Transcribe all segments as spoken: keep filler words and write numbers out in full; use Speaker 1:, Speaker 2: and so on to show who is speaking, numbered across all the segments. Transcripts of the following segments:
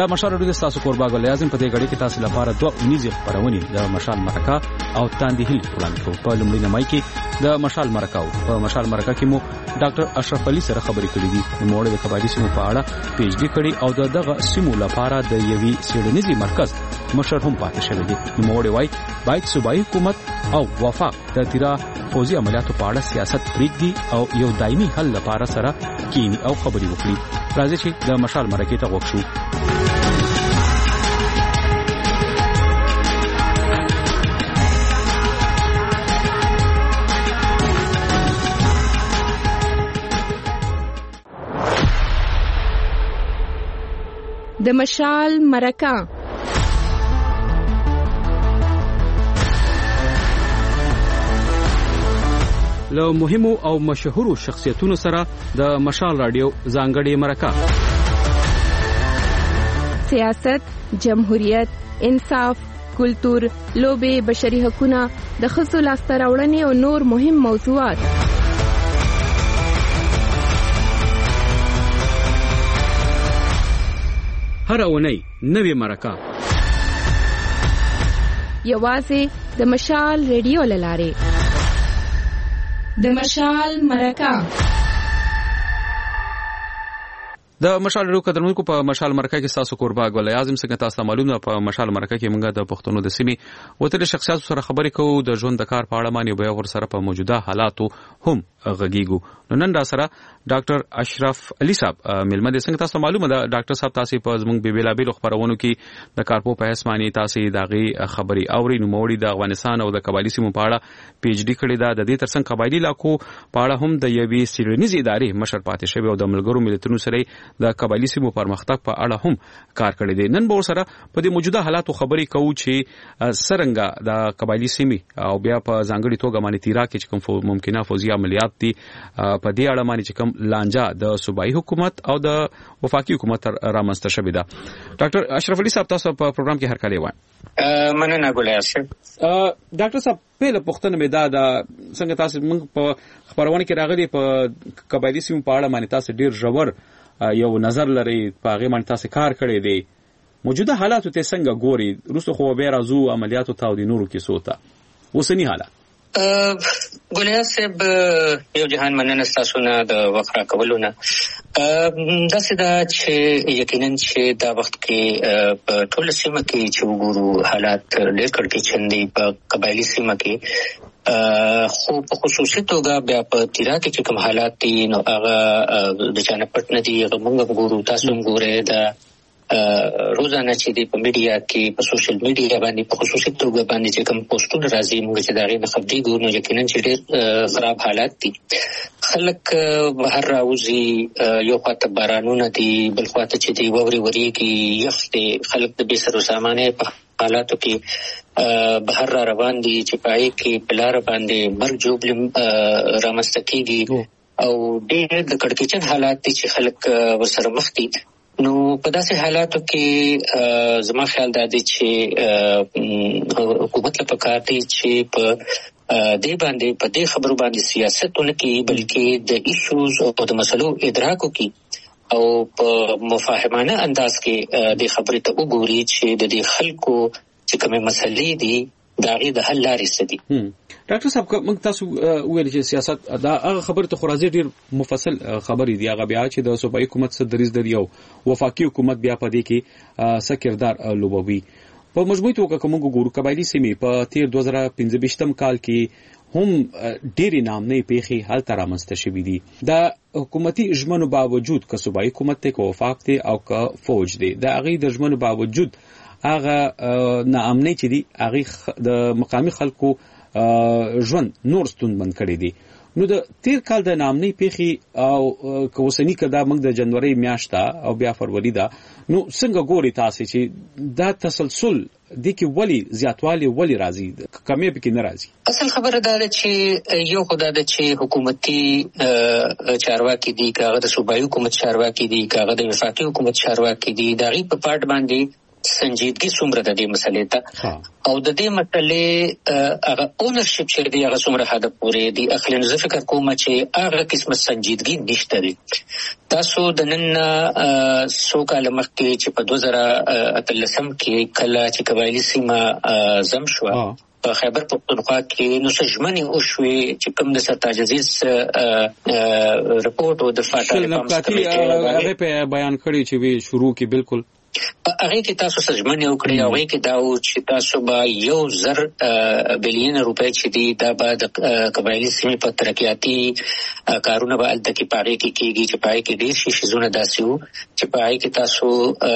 Speaker 1: دا مشال رادیو تاسو کوربا ګل اعظم په دې غړي کې تاسو لپاره دوه اونیزه خبرونه د مشال مرکه او تاندې هیل وړاندې کوو. په لومړي نمای کې د مشال مرکه او په مشال مرکه کې مو ډاکټر اشرف علي سره خبرې کړې دي. موږ د قبایلی سیمو په اړه پی ایچ ډي کړي او دغه سیمو لپاره د یوې سیډنیزي مرکز مشر هم پاتې شوی دی. موږ وايي باید صوبایي حکومت او وفاق د تیرا فوزي عملیاتو په اړه سیاست پریږدي او یو دایمي حل لپاره سره کینی او خبرې وکړي. راځي چې د مشال مرکه ته وښو.
Speaker 2: د مشال مرکه
Speaker 1: له مهمو او مشهورو شخصیتونو سره د مشال رادیو ځانګړې مرکه.
Speaker 2: سیاست، جمهوریت، انصاف، کلتور، لوبې، بشري حقوقونه، د ښځو لاسته راوړنې او نور مهم موضوعات.
Speaker 1: هر اونۍ نوې مرکه
Speaker 2: یوازې د مشال رادیو لاره. د مشال مرکه
Speaker 1: د مشال رادیو قدرمنونکو په مشال مرکه کې تاسو کوربا ګل اعظم څنګه تاسو معلومه په مشال مرکه کې موږ د پښتنو د سیمې وتل شخصیت سره خبرې کوو د ژوند د کار په اړه باندې به ور سره په موجوده حالاتو هم غږیږو. نو نن را سره ډاکټر اشرف علي صاحب ملمه د څنګه تاسو معلومه ده ډاکټر صاحب تاسو په زموږ به بیلابل خبرونو کې د کارپو په اسماني تاسو داغي خبري اوري نو موړي د افغانستان او د قبایلی سیمو په اړه پی ایچ ډي کړی دا د دې ترڅنګ قبایلی علاقو په اړه هم د یوې سیډنیزي ادارې مشر پاتې شوی او د ملګرو ملتونو سره د قبایلی سیمو پرمختګ په اړه هم کار کړی دی. نن به سره په دې موجوده حالاتو خبري کوو چې سرنګا د قبایلی سیمې او بیا په ځانګړي توګه باندې تیرا کې کوم ممکنه فوزي عملیات دي په دې اړه باندې چې کوم لانجه د صوبایي حکومت او د وفاقي حکومت رامنځته شوې ده. ډاکټر اشرف علي صاحب تاسو په پروګرام کې هر کله وایي.
Speaker 3: مننه ګولای صاحب.
Speaker 1: ډاکټر صاحب په پښتنه مې دا د څنګه تاسو موږ په خبرونه کې راغلي په قبایلی سیمو په اړه باندې تاسو ډیر ژور یو نظر لري په هغه باندې تاسو کار کړی دی. موجوده حالات ته څنګه ګوري؟ روسو خو به راځو عملیاتو ته او د نورو کې سوتا اوسنی حالات.
Speaker 3: ګولای صاحب یو جهان مننه تاسو نه د وقرا کولونه. داسې دا چې یقینا چې دا وخت کې په ټول سیمه کې چې وګورو حالات ډېر کړکېچن دي. په قبایلی سیمه کې خو په خصوصي توګه بیا په تیرا کې چې کوم حالات دي نو هغه د چانه پټ نه دي. هغه موږ وګورو، تاسو هم ګورئ دا روزانه چې دی په میډیا کې په سوشل میډیا باندې په خصوصي توګه باندې چې کوم پوسټونه راځي موږ چې دا غي نه خبري ګورو یقینا چې ډېر خراب حالات دي. خلک بهر راوځي، یو خواته بارانونه دي، بل خواته چې دی ووري وریږي، یخ دی، خلک د بې سر و سامانه په حالاتو کې بهر را روان دي چې پای کې بلار باندې مرګ جوړم رامسته کیږي او ډېر د کړکېچن حالات دي چې خلک ورسره مخ دي. نو په داسې حالاتو کې زما خیال دا دی چې حکومت له پکار دی چې په دې باندې په دې خبرو باندې سیاست ونه کوي بلکې د ایشوز او د مسلو ادراک وکړي او په مفاهمانه انداز کې د خبرې ته وګوري چې د دې خلکو چې کومه مسلې دي دا غي د حل لارې څه دي.
Speaker 1: ډاکټر صاحب موږ تاسو ویل چې سیاست دا هغه خبره ته خورازي ډیر مفصل خبرې دی. هغه بیا چې د صوبایي حکومت سره دریز دی او وفاقي حکومت بیا په دې کې څه کردار لوبوي. په مجموعي توګه کوم ګورو قبایلی سیمې په تیر دوه زره پنځه کال کې هم ډېری نامنې پیخي حل تر رامنځته شوې دي. دا حکومتي اجمنو باوجود که صوبایي حکومت ته کو وفاق دی او که فوج دی دا هغه د اجمنو باوجود هغه ناامنۍ چې دي هغه د مقامي خلکو ژوند نور ستونزمن کړی دي. نو د تیر کال د ناامنۍ پیخي او کوسنی کدا موږ د جنوري میاشت او بیا فروری دا نو څنګه ګوري تاسو چې دا تسلسل د کی ولی زیاتوالی ولی راځي کمې پکې ناراضي؟
Speaker 3: اصل خبره دا ده چې یو خدای د چې حکومتي چارواکي دي، کاغه د صوبایي حکومت چارواکي دي، کاغه د وفاقي حکومت چارواکي دي، دغه په پارت باندې سنجیدګي څومره د دې مسلې ته او د دې مسلې هغه اونرشپ چې دی هغه څومره حد پورې دی اخلي. نو زه فکر کوم چې هغه قسمه سنجیدګي نشته دی. تاسو د نن څو کاله مخکې چې په دوه زره اتلسم کې کله چې قبایلي سیمه زم شو په خیبر پختونخوا کې نو سجمنې او شوې چې کوم د سرتاج عزیز رپورټ او د فاټا
Speaker 1: هغه په بیان کړی چې وی شروع کې بالکل
Speaker 3: هغه کې تاسو سجمنې وکړي او هغه کې دا و چې تاسو به یو زر بلین روپۍ چې دی دا به د قبایلي سیمې په ترقیاتي کارونه به الته کې پاره کې کېږي چې پای کې ډېر شي شیزونه داسې وو چې پای کې تاسو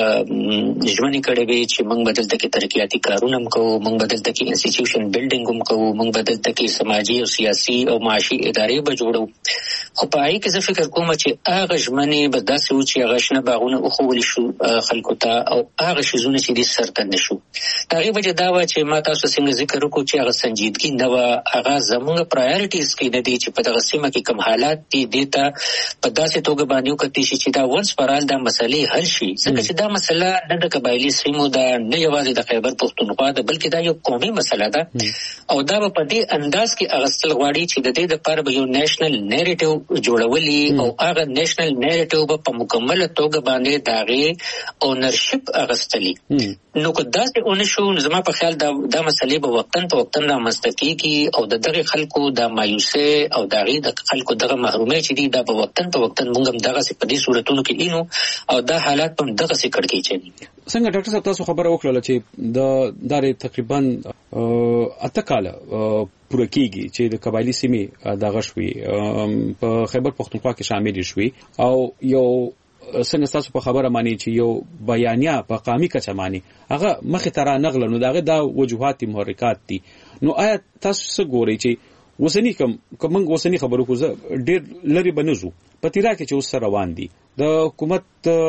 Speaker 3: ژمنې کړې وي چې موږ بدلته کې ترقیاتي کارونه هم کوو، موږ بدلته کې انسټیټیوشن بلډینګ هم کوو، موږ بدلته کې سماجي او سیاسي او معاشي ادارې به جوړو. خو پای کې زه فکر کوم چې هغه ژمنې به داسې و چې هغه شنه باغونه وښول شو خلکو ته او هغه شیزونه چې دې سرته نشو. هغه وجه دا و چې ما تاسو څنګه ذکر وکړو چې هغه سنجیدګي نه و، هغه زموږ پرایورټیز کې نه دي چې په دغه سیمه کې کوم حالات دي دیتا په داسې توګه باندې وکړي چې دا ورس پرال دا مسلې حل شي. ځکه چې دا مسله نه د قبایلي سیمو دا نه یوازې د خیبر پختونخوا ده بلکې دا یو قومي مسله ده او دا په دې انداز کې اغستل غواړي چې د دې لپاره به یو نېشنل نیریټیو جوړولي او هغه نېشنل نیریټیو په مکمل توګه باندې داغه اونرشپ اغستلی. نو که داسې اونشو زما په خیال دا د مسلې په وختن په وختن را مستقیږي او د دغه خلکو د مایوسه او دغه د خلکو دغه محرومه چې دي دا په وختن په وختن موږ هم دغه په دې صورتونو کې اینو او دا حالات په دغه څه کړکې چي.
Speaker 1: څنګه ډاکټر صاحب تاسو خبره وکړه چې د داري تقریبا اته کاله پوره کیږي چې د قبایلي سیمې دغه شوي په خیبر پختونخوا کې شامل شوي او یو څنګه تاسو په خبره مانی چې یو بیانیه په قامي کچه مانی هغه مخه تر نغله نو داغه دا وجوهات محرکات دي. نو آیا تاسو څه ګورئ چې وسنی کوم کوم وسنی خبرو کو ډېر لري بنزو په تیرا کې چې اوس روان دي د حکومت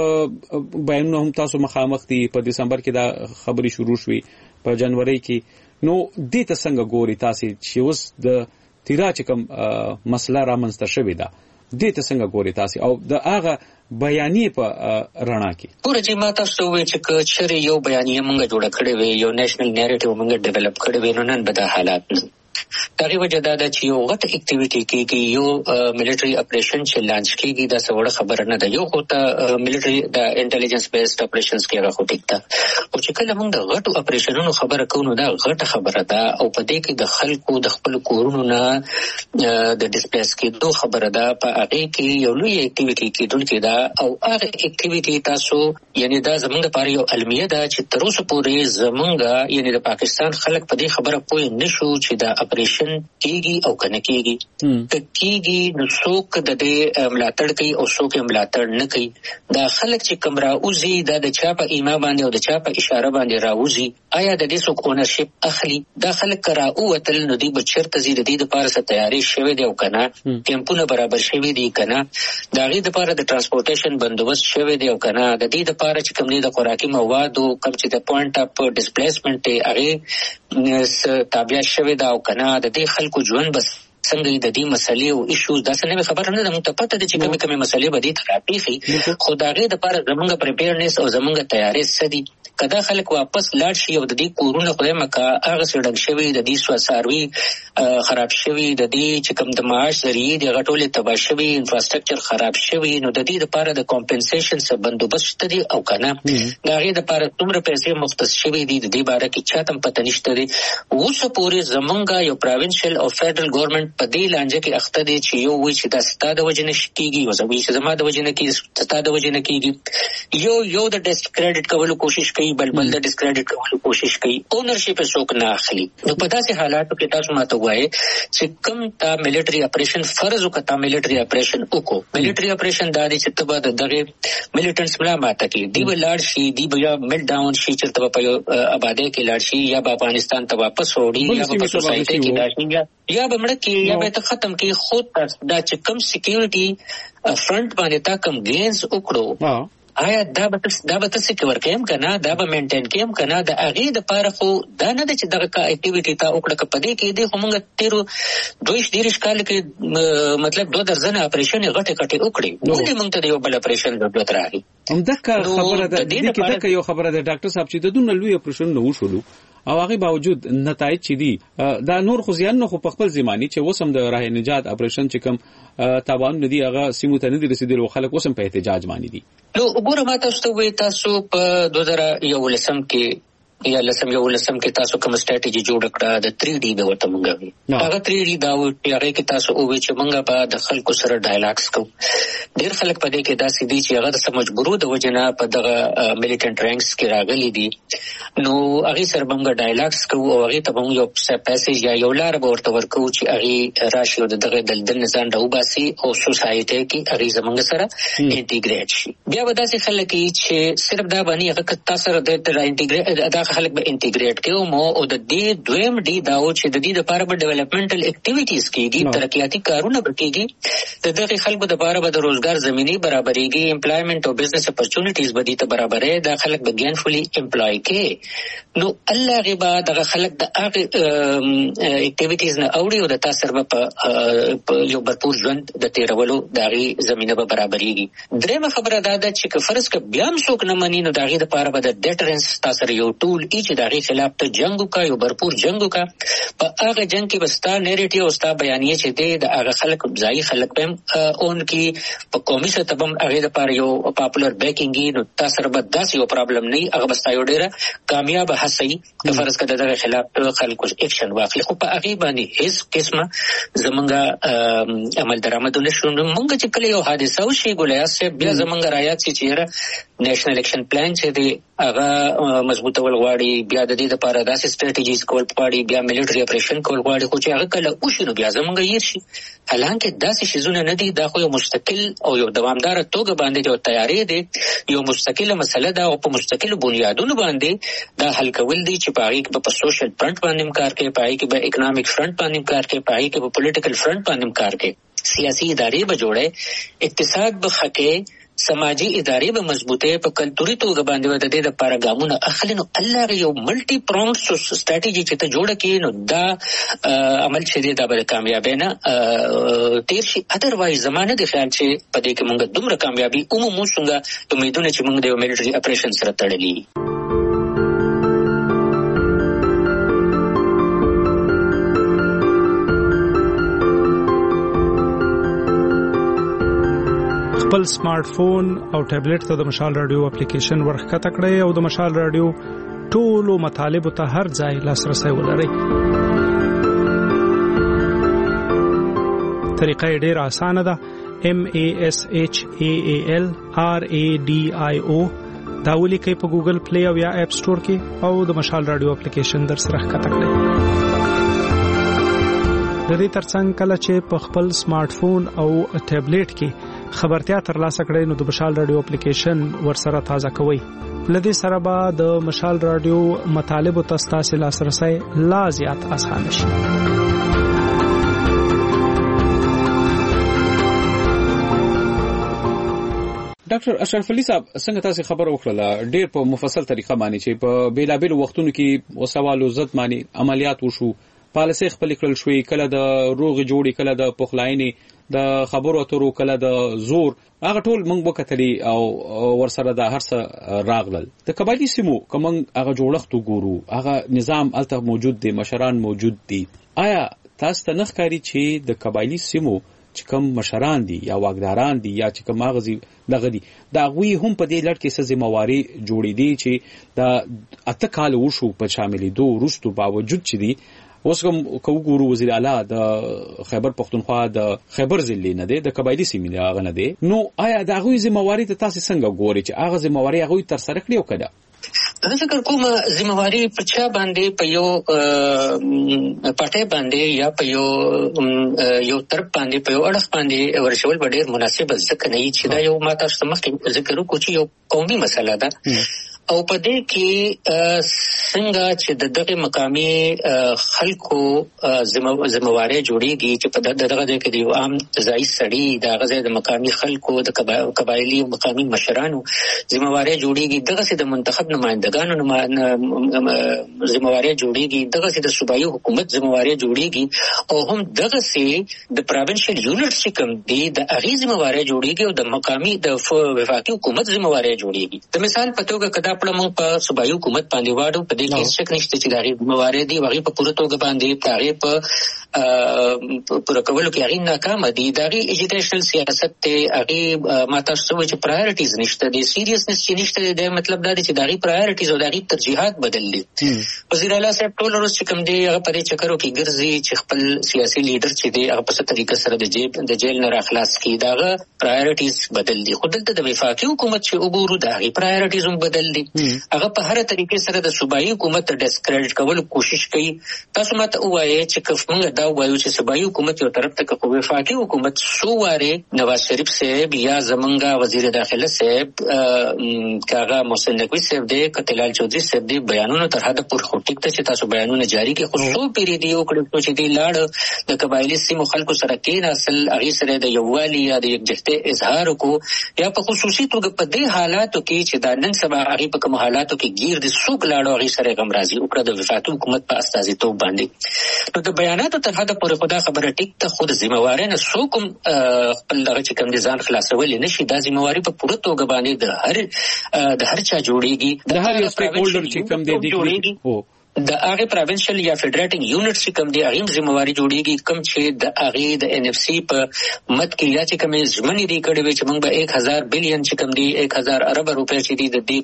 Speaker 1: بیانونه هم تاسو مخامخ دي په دسمبر کې دا خبري شروع شوې په جنوري کې. نو دې ته څنګه ګورئ تاسو چې اوس د تیرا چې کوم مسله را منځته شوې ده دې ته څنګه ګورئ تاسو او د هغه بیانیه په رڼا کې
Speaker 3: ګوره چې ما تاسو وې چې چېرې یو بیانیه موږ جوړ کړې وې یو نېشنل نیریټیو موږ ډیولپ کړې وې نو نن به دا حالات نه دغه وجه دا ده چې یو غټ اکټیویټي کېږي یو ملټري اپریشن چې لانچ کېږي دا څه وړه خبره نه ده. یو خو ته ملټري د انټيليجنس بیسډ اپریشنز کې راغو ټیک ده او چې کله موږ د غټو اپریشنونو خبره کوو نو دا غټه خبره ده او په دې کې د خلکو د خپل کورونو نه د ډیسپلیس کېدو خبره ده. په هغه کې یو لوی اکټیویټي کېدونکې ده او هغه اکټیویټي تاسو یعنی دا زموږ لپاره یو علمیه ده چې تر اوسه پورې زموږ یعنی د پاکستان خلک په دې خبره پوه نشو چې دا اپریشن کیږي او کنه کیږي کیږي نو څوک د دې ملاتړ کوي او څوک یې ملاتړ نه کوي. دا خلک چې کوم راوځي دا د چا په ایما باندې او د چا په اشاره باندې راوځي آیا د دې څوک اونرشپ اخلي؟ دا خلک راووتل نو دوی به چیرته ځي د دې لپاره څه تیاری شوی دی او کنه کیمپونه برابر شوی دي کنه دا غي لپاره د ترانسپورټیشن بندوبست شوی دی او کنه د دې لپاره چې کوم دي د خوراکي موادو کوم چې د پوینټ اپ ډیسپلیسمنت هغه تابع شوی دا او کنه د دې خلکو ژوند بس څنګه د دې مسلې او ایشوز دا څنګه خبره نه ده مونږ ته پته ده چې کومه کومه مسلې به دي تراپیخي خو دا غي د لپاره زمونږ پریپیرنس او زمونږ تیاری سدي کدا خلک واپس لاړ شي او د دې کورونه خدای مکا هغه سړک شوی د دې سوساروي خراب شوی د دې چې کوم د معاش ذریعہ د غټولې تباہ شوی انفراستراکچر خراب شوی نو د دې لپاره د کمپنسیشن څخه بندوبست دي او کنه دا غي د لپاره څومره پیسې مختص شوی دي د دې باره کې چاته پته نشته دي. اوس پورې زمونږ یو پروینشل او فدرل ګورنمنت په دې لانجه کې اخته دي چې یو وی چې د ستاده وجنه کیږي او زوی چې زما د وجنه کې ستاده وجنه کیږي یو یو د ډیسکریډټ کولو کوشش کوي بل بل د ډیسکریډټ کولو کوشش کوي اونرشپ څوک نه اخلي. نو په داسې حالاتو کې تاسو ماته وایي چې کوم تا ملټري اپریشن فرض وکړه ملټري اپریشن وکړو ملټري اپریشن د دې چې تبه دغه ملټنټس ملا ماته کې دی ولار شي دی بیا مل ډاون شي چې تبه په آبادی کې لاړ شي یا په افغانستان ته واپس وړي یا په سوسایټي کې لاړ شي یا به مړ کې یا به ته ختم کې خود دا چې کوم سکیورټي فرنٹ باندې تا کوم گینز وکړو آیا دا به دا به تاسو کې ورکیم کنه دا به مینټین کیم کنه د اغه د پاره خو دا نه چې دغه کا اکټیویټی تا وکړه کپدې کې د همغه تیرو دویش دیرش کال کې مطلب دوه درځنه اپریشن غټه غټه وکړي ولې موږ ته یو بل اپریشن ضرورت راغی
Speaker 1: هم دغه خبره ده د دې کې دغه یو خبره ده ډاکټر صاحب چې د دونه لوی اپریشن نو وشولو او هغه باوجود نتایج چې دي دا نور خو ځان نو خو په خپل ځماني چې وسم د راه نجات اپریشن چې کوم تابان ندي هغه سیمو ته ندي رسیدل خلک وسم په احتجاج باندې دي نو
Speaker 3: وګوره ما تاسو ته وې تاسو په دوه هزار یولسم کې یا لسم یو لسم کې تاسو کوم سټریټجی جوړ کړه د تھری ډي به ورته مونږ وی هغه تھری ډي دا و چې هغه کې تاسو او چې مونږ به د خلکو سره ډایلاګز کوو ډیر خلک په دې کې دا سدي چې هغه د مجبورو د وجنه په دغه میلیټنټ رینکس کې راغلي دي نو هغه سره مونږ ډایلاګز کوو او هغه ته مونږ یو پیسج یا یو لار به ورته ورکو چې هغه راشي د دغه دلدل نظام راوباسي او سوسایټي کې هغه زمونږ سره انټیګریټ شي بیا به داسې خلک چې صرف دا باندې هغه تاسو سره د انټیګریټ خلک به انټیګریټ کوو مو او د دې دویم ډي داو چې د دې لپاره به ډیولپمنټل اکټیویټیز کیږي ترقیاتي کارونه وکړي د دغه خلکو د لپاره به د روزګار زميني برابرېږي امپلایمنٹ او بزنس اپورچونټیز به دې ته برابرې د خلک به ګینفولي امپلای کې نو الله غبا دغه خلک د هغه اکټیویټیز نه اوړي او د تاسو سره په یو برپور ژوند د تیرولو دغه زمينه به برابرېږي درېمه خبره دا ده چې که فرض ک بیا هم څوک نه مني نو دغه لپاره به د ډیټرنس تاسو یو ټول چې دغه خلاف ته جنگ وکړي او برپور جنگ وکړي په هغه جنگ کې بستا نیریټیو او ستا بیانیه چې د هغه خلک ځای خلک په اون کې په قومي سطح په هغه لپاره یو پاپولر بیکینګ نو تاسو سره به داسې یو پرابلم نه هغه بستا یو ډیره کامیاب هڅه که فرض کړه دغه خلاف خلکو اکشن واخلي خو په هغه باندې هیڅ قسمه زمونږه عمل درآمدونه شو موږ چې کله یو حادثه وشي ګولیا سه بیا زمونږه رايات چې چیرې نېشنل اکشن پلان چې دی هغه مضبوطه ول غواړي بیا د دې لپاره داسې سټریټجیز کول غواړي بیا میلیټري اپریشن کول غواړي خو چې هغه کله وشي نو بیا زمونږ یې شي حالانکه داسې شیزونه نه دي دا خو یو مستقل او یو دوامدار توګه باندې یو تیاری دی یو مستقله مسله ده او په مستقل بنیادونو باندې دا حل کول دي چې پای کې په سوشل فرنٹ باندې کار کوي پای کې په اکونومیک فرنٹ باندې کار کوي پای کې په پولیټیکل فرنٹ باندې کار کوي سیاسي ادارې به جوړه اقتصاد به خکې سماجی ادارې به مضبوطه په کلتوري توګه باندې د دې لپاره ګامونه اخلي نو الله یو ملټي پرونګ سټریټجی چې ته جوړه کړي نو دا عمل شدي دا به کامیاب نه تیر شي ادروایز زمانه د خیال چې په دې کې موږ دومره کامیابی عمومو څنګه امیدونه چې موږ د میلیټري اپریشن سره تړلي
Speaker 4: خپل سمارټ فون او ټابلیټ ته د مشال رادیو اپلیکیشن ورخکته کړئ او د مشال رادیو ټولو مطالب ته هر ځای لاسرسي ولرئ. طریقه ډیره اسانه ده. M A S H A A L R A D I O دا ولیکئ په ګوګل پلی او یا اپ سٹور کې او د مشال رادیو اپلیکیشن در سره ښکته کړئ. د دې ترڅنګ کله چې په خپل سمارټ فون او ټابلیټ کې خبرتیا ترلاسه کړئ نو د مشال رادیو اپلیکیشن ورسره تازه کوئ. لدې سره به د مشال رادیو مطالب او تاسو لاسرسي لا زیات آسان شي.
Speaker 1: ډاکټر اشرف علي صاحب څنګه تاسو خبر وکړه ډېر په مفصل طریقه باندې چې په بیلابل وختونو کې وسوالو زد باندې عملیات وشو پالیسي خپل کړل شوې کله د روغ جوړي کله د پخلاینې د خبرو اترو کله د زور هغه ټول موږ وکټلې او ورسره د هرڅه راغلل د قبایلی سیمو کوم هغه جوړښت وګورو هغه نظام الته موجود دی مشران موجود دي آیا تاسو ته نخکاری چې د قبایلی سیمو چې کوم مشران دي یا واګداران دي یا چې کوم مغزي دغه دي دا غوي هم په دې لړ کې څه ذمہواری جوړې دي چې دا اته کال وشو په شاملې دوه وروستو باوجود چې دي اوس کوم کوګورو وزیر اعلی د خیبر پختونخوا د خیبر ضلع نه دی د قبایلی سیمې هغه نه دی نو آیا دا غوي ذمہواری ته تاسو څنګه ګوري چې هغه ذمہواری هغه تر سره کړی او کړه
Speaker 3: زه فکر کوم ذمہواری په چا باندې په یو پټه باندې یا په یو یو تر باندې په یو اړه باندې ورشول ډېر مناسب ځکه نه چې دا یو ماته مخکې ذکر وکړو چې یو قومي مسله ده او په دې کې څنګه چې د دغه مقامي خلکو ذمہواری جوړیږي چې په دغه ځای کې د یو عام ځای سړي د غزې د مقامي خلکو د قبایلی او مقامي مشرانو ذمہواری جوړیږي، دغه سي د منتخب نمائندګانو ذمہواری جوړیږي، دغه سي د صوبایي حکومت ذمہواری جوړیږي، او هم دغه سي د پروینشل یونټ چې کوم دي د اغي ذمہواری جوړیږي او د مقامي د وفاقي حکومت ذمہواری جوړیږي. د مثال په توګه کدا په موږ په صوبایي حکومت باندې واړو، په دې کې شک نشته چې دغه ذمہواری دی وغي په پوره توګه باندې تاغي په پوره کولو کې اغي ناکام دي. دغه ایجوکیشنل سیاست ته اغي ماته څه چې پرایورټیز نشته دي، سیریسنس چې نشته دي، د مطلب دا دی چې دغه پرایورټیز او دغه ترجیحات بدل دي. وزیر اعلی صاحب ټول ورځ چې کوم دی هغه پرې چکرو کې ګرځي چې خپل سیاسي لیډر چې دی هغه په څه طریقه سره د جیب د جیل نه راخلاص کی، دغه پرایورټیز بدل دي. خو دلته د وفاقي حکومت چې وګورو دغه پرایورټیز هم بدل دي، هغه په هر طریقې سره د صوبایي حکومت ته ډیسکریډټ کول کوشش کوي. تاسو ماته وایي چې کومه دا وایو چې صوبایي حکومت یو طرف ته کوي، وفاقي حکومت سو واره نواز شریف صاحب یا زمونږه وزیر داخله صاحب کاغه محسن نقوی صاحب دی، کتلال چودھری صاحب دی، بیانونه تر حد پورې خټیک ته چې تاسو بیانونه جاری کې خو سو پیری دی او کړو چې دی لاړ د قبایلی سیمو خلکو سره کې اصل هغه سره د یووالي یا د یکجهته اظهار کو، یا په خصوصي توګه په دې حالاتو کې چې دا نن سبا هغه په کوم حالاتو کې گیر دي سوق لاړو هغه سره غم راځي او کړه د وفاقي حکومت په استازیتوب باندې. نو د بیاناتو تر حد پورې خدا خبره ټیک ته خود ذمہواری نه سوکم خپل دغه چې کوم دي ځان خلاصول نشي، دا ذمہواری په پوره توګه باندې د هر د هر چا جوړیږي،
Speaker 1: د هر یو سټیک هولډر چې کوم دی جوړیږي
Speaker 3: د هغه پروینشل یا فدریټینګ یونټ چې کوم دی هغه ذمہواری جوړیږي، کوم چې د هغه د ان اف سی په مت کې یا چې کوم ځمنې دی کړي وي چې موږ به एक हज़ार بلین چې کوم دی एक हज़ार ارب روپے چې دی د دې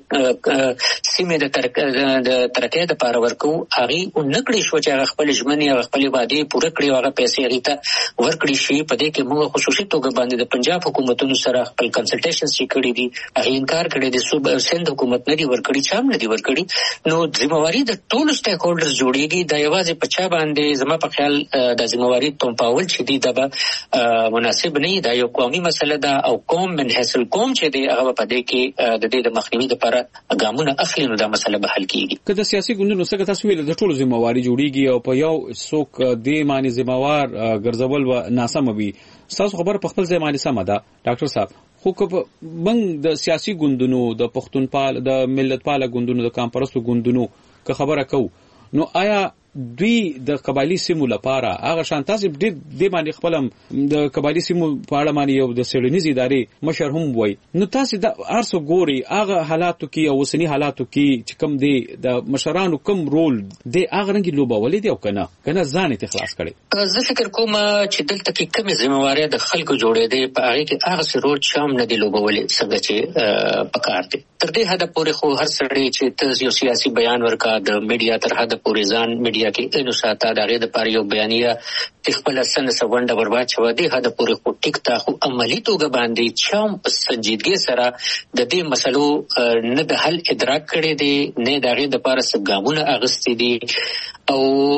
Speaker 3: سیمې د د ترکه د پاره ورکو هغه نکړي شو چې هغه خپل ځمنې او خپل وعده پوره کړی، هغه پیسې هغه ته ورکړي شي. په دې کې موږ خصوصي توګه باندې د پنجاب حکومتونو سره خپل کنسلټیشنز چې کړي دي هغه انکار کړی دي، صوبه سند حکومت نه دی ورکړي، چام نه دی ورکړي. نو ذمہواری د ټول سټیک هولډرز جوړیږي، د یوازې په چا باندې زما په خیال د ذمہواری تومپاول چې دی دا مناسب نه دی، دا یو قومي مسله ده او قوم من حیث القوم چې دی هغه په دې کې د دې د مخنیوي لپاره ګامونه اخلي، نو دا مسله به حل کیږي.
Speaker 1: که د سیاسي ګوندونو څخه تاسو ویل د ټول ذمہواری جوړیږي او په یو څوک دې معنی ذمہوار ګرځول و ناسم وي، تاسو خبر په خپل ځای باندې سم ده ډاکټر صاحب. خو که بنګ د سیاسي ګوندونو د پښتونپال د ملتپال ګوندونو د کامپرستو ګوندونو که خبره کو، نو آیا دوی د قبایلی سیمو لپاره هغه شانتاسي د دې باندې خپل د قبایلی سیمو په اړه باندې یو د سړنیز ادارې مشر هم وای، نو تاسو د ارسو ګوري هغه حالاتو کې او وسنی حالاتو کې چې کوم دی د مشرانو کوم رول دی هغه رنګ لوبولې دی او کنه کنه ځان ته خلاص کړي.
Speaker 3: زه فکر کوم چې دلته کې کومه ذمہواری د خلکو جوړې دی په هغه کې هغه رول شام نه دی لوبولې څنګه چې پکار دی. تر دې حد پورې خو هر سړی چې یو سیاسي بیان ورکا د میډیا تر حد پورې ځان میډیا کې انو ساته دغه د پاره یو بیانیه خپل سن سوونډه وربا چې ودی هدا پورې خو ټیک تا خو عملی توګه باندې چم په سنجیدګي سره د دې مسلو نه د حل ادراک کړي دي، نه دغه د پاره سګامونه اغستې دي. او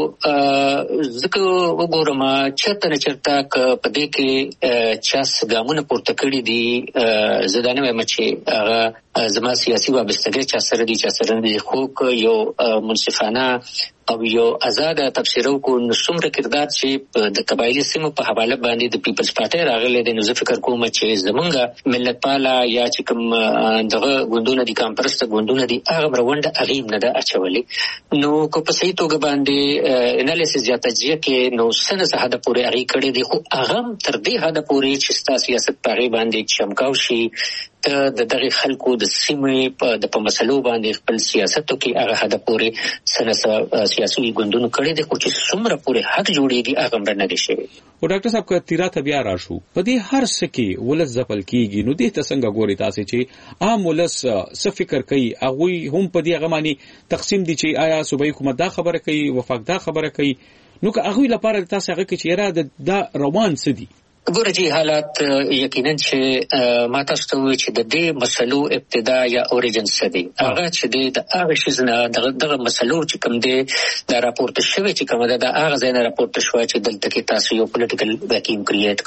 Speaker 3: ځکه وګورم چې تر چرته په دې کې چا سګامونه پورته کړي دي، زدانه مې چې هغه زما سیاسي وابستګي چا سره دي چا سره دي، خو یو منصفانه او یو آزاد تفسیرو کو نسومره کردار چې د قبایلی سیمو په حواله باندې د پیپلز پارټي راغله د نو فکر کوم چې زمونږه ملت پالا یا چې کوم دغه ګوندونه دي کامپرست ګوندونه دي هغه برونده اغیم نه ده اچولې. نو کو په صحیح توګه باندې انالیسس یا تجزیه کې نو سن څه حد پورې اغي کړي دي، خو هغه تر دې حد پورې چې سیاست پاره باندې چمکاو شي د دغه خلکو د سیمې په د په مسلو باندې خپل سیاستو کې هغه حد پورې سن سیاسي ګوندونو کړي دي، خو چې څومره پورې حق جوړيږي هغه نه دي شوی.
Speaker 1: او ډاکټر صاحب که تیرا بیا راشو په دې هر څه کې ولز ځپل کیږي، نو دې ته څنګه ګوري تاسو چې عام ولس څه فکر کوي؟ هغه هم په دې هغه معنی تقسیم دي چې آیا صوبایي حکومت دا خبره کوي وفاق دا خبره کوي، نو که هغه لپاره تاسو هغه کې چې را د روان څه دي؟
Speaker 3: ګوره چې حالات یقینا چې ما تاسو ته وایي چې د دې مسلو ابتدا یا اوریجن څه دی، هغه چې د هغه شیزنه دغه مسلو چې کوم دی دا راپورته شوی چې کوم دا هغه ځای نه راپورته شوی چې دلته کې تاسو یو پولیټیکل ویکیوم کریټ کړو.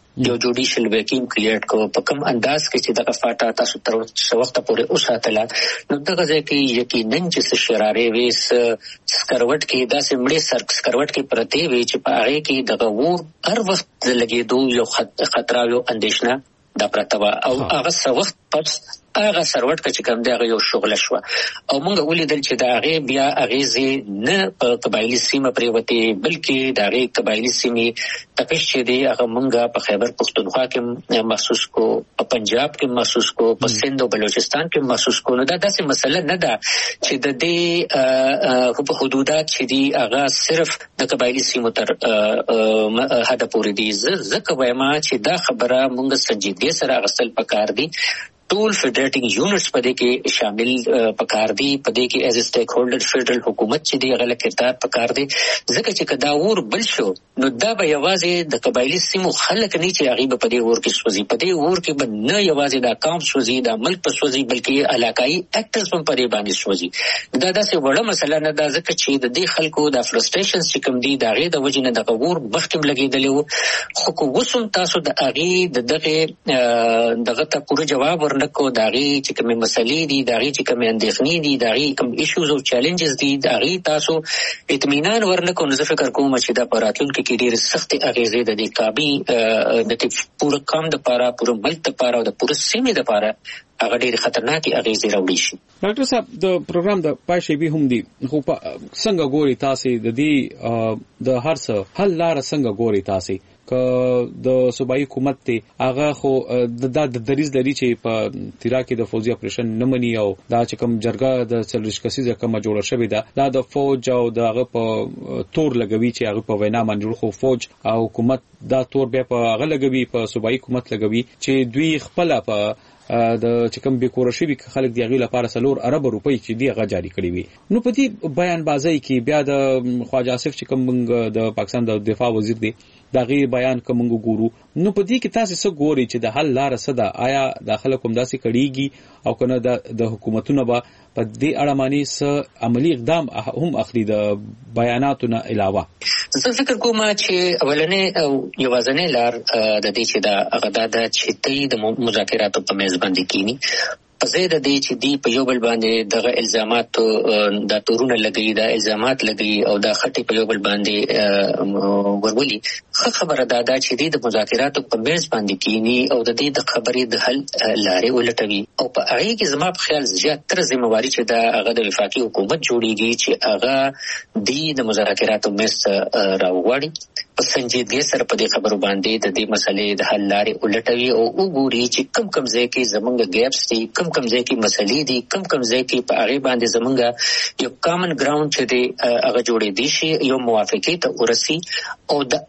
Speaker 3: یو جوډیشل ویکیوم کریټ کو په کوم انداز کې چې دغه فاټا تاسو تر وخت پورې اوساتله نو دغه ځکه یقینا چې شراره ویس سکروټ کې داسې مړې سر سکروټ کې پرته وی چې په هغه کې دغه ور هر وخت لګېدو یو خطر او اندیشنه دا پرته او هغه څه وخت پس هغه سروټ کې کوم دی هغه یو شغله شو او موږ ولیدل چې دا هغه بیا هغه نه په قبایلی سیمه پریوته بلکې دا هغه قبایلی سیمه تپش چې دی هغه موږ په خیبر پختونخوا کې محسوس کو په پنجاب کې محسوس کو په سند او بلوچستان کې محسوس کو نو دا داسې مسله نه ده چې د دې په حدودات چې دی هغه صرف د قبایلی سیمه تر هدا پورې دی ځکه وایم چې دا خبره موږ سنجیدګي سره غسل پکار دی ټول فیډریټینګ یونټس په دې کې شامل پکار دي په دې کې ایز ا سټیک هولډر فیډرل حکومت چې دی غل کردار پکار دي ځکه چې کدا ور بل شو نو دا به یوازې د قبایلی سیمو خلک نه چې هغه په دې ور کې سوځي په دې ور کې به نه یوازې دا قوم سوځي دا ملک په سوځي بلکې علاقائی اکټرز هم په دې باندې سوځي دا داسې وړه مسله نه ده ځکه چې د دې خلکو د فرستریشن چې کوم دي دا غي د وجنه د ور مخکم لګیدل خو کو وسم تاسو د اغي د دغه دغه ته پوره جواب نکو داغي چې کوم مسلې دي داغي چې کوم اندېښنې دي داغي کوم ایشوز او چیلنجز دي داغي تاسو اطمینان ورنکو نو زه فکر کوم چې دا پراتونکو کې ډېر سخت اغیزې د دې کابي د پوره کام د پاره پوره ملک د پاره او د پوره سیمې د پاره هغه ډېر خطرناکي اغیزې راوړي شي.
Speaker 1: ډاکټر صاحب د پروګرام د پای شی به هم دي خو څنګه ګوري تاسو د دې د هر څه حل لار څنګه ګوري تاسو که د صوبایي حکومت ته هغه خو د دریز لري چې په تیرا کې د فوجي اپریشن نه مني او دا چې کوم جرګه د څلریش کسیزه کوم جوړه شوې ده دا د فوج او دغه په تور لګوي چې هغه په وینا منجوړ خو فوج او حکومت دا تور بیا په هغه لګوي په صوبایي حکومت لګوي چې دوی خپل په د چکم به کورشي به خلک دی غیله لپاره سلور ارب روپۍ چې دی غا جاری کړی وي نو په دې بیان بازی کې بیا د خواجه آصف چې کوم د پاکستان د دفاع وزیر دی دا غي بیان کوم ګورو نو په دې کې تاسو څه ګوري چې د حل لار څه ده آیا داخله کوم داسې کړيږي او کنه د حکومتونو به په دې اړه معنی څه عملی اقدام هم اخلي د بیاناتو نه علاوه
Speaker 3: زه فکر کوم چې اولنې او یوازنې لار د دې چې دا غدا د چې د مذاکراتو په میز باندې کینی په زیاده دی چې دی په یو بل باندې دغه الزامات د تورونه لګي دا الزامات لګي او دا خټي په یو بل باندې ورولي خو خبره دا ده چې دی د مذاکراتو په میز باندې کینی او د دې د خبرې د حل لارې ولټوي او په هغه کې زما په خیال زیاتره ذمہواری چې دا هغه د وفاقي حکومت جوړیږي چې هغه دی د مذاکراتو میز راوړي په سنجیدګۍ سره په دې خبرو باندې د دې مسلې د حل لارې ولټوي او وګوري چې کم کم ځای کې زمونږ ګیپس دي کم کم ځای کې مسلې دي کم کم ځای کې په هغه باندې زمونږ یو کامن ګراوند چې دی هغه جوړې دي شي یو موافقه ته ورسي او د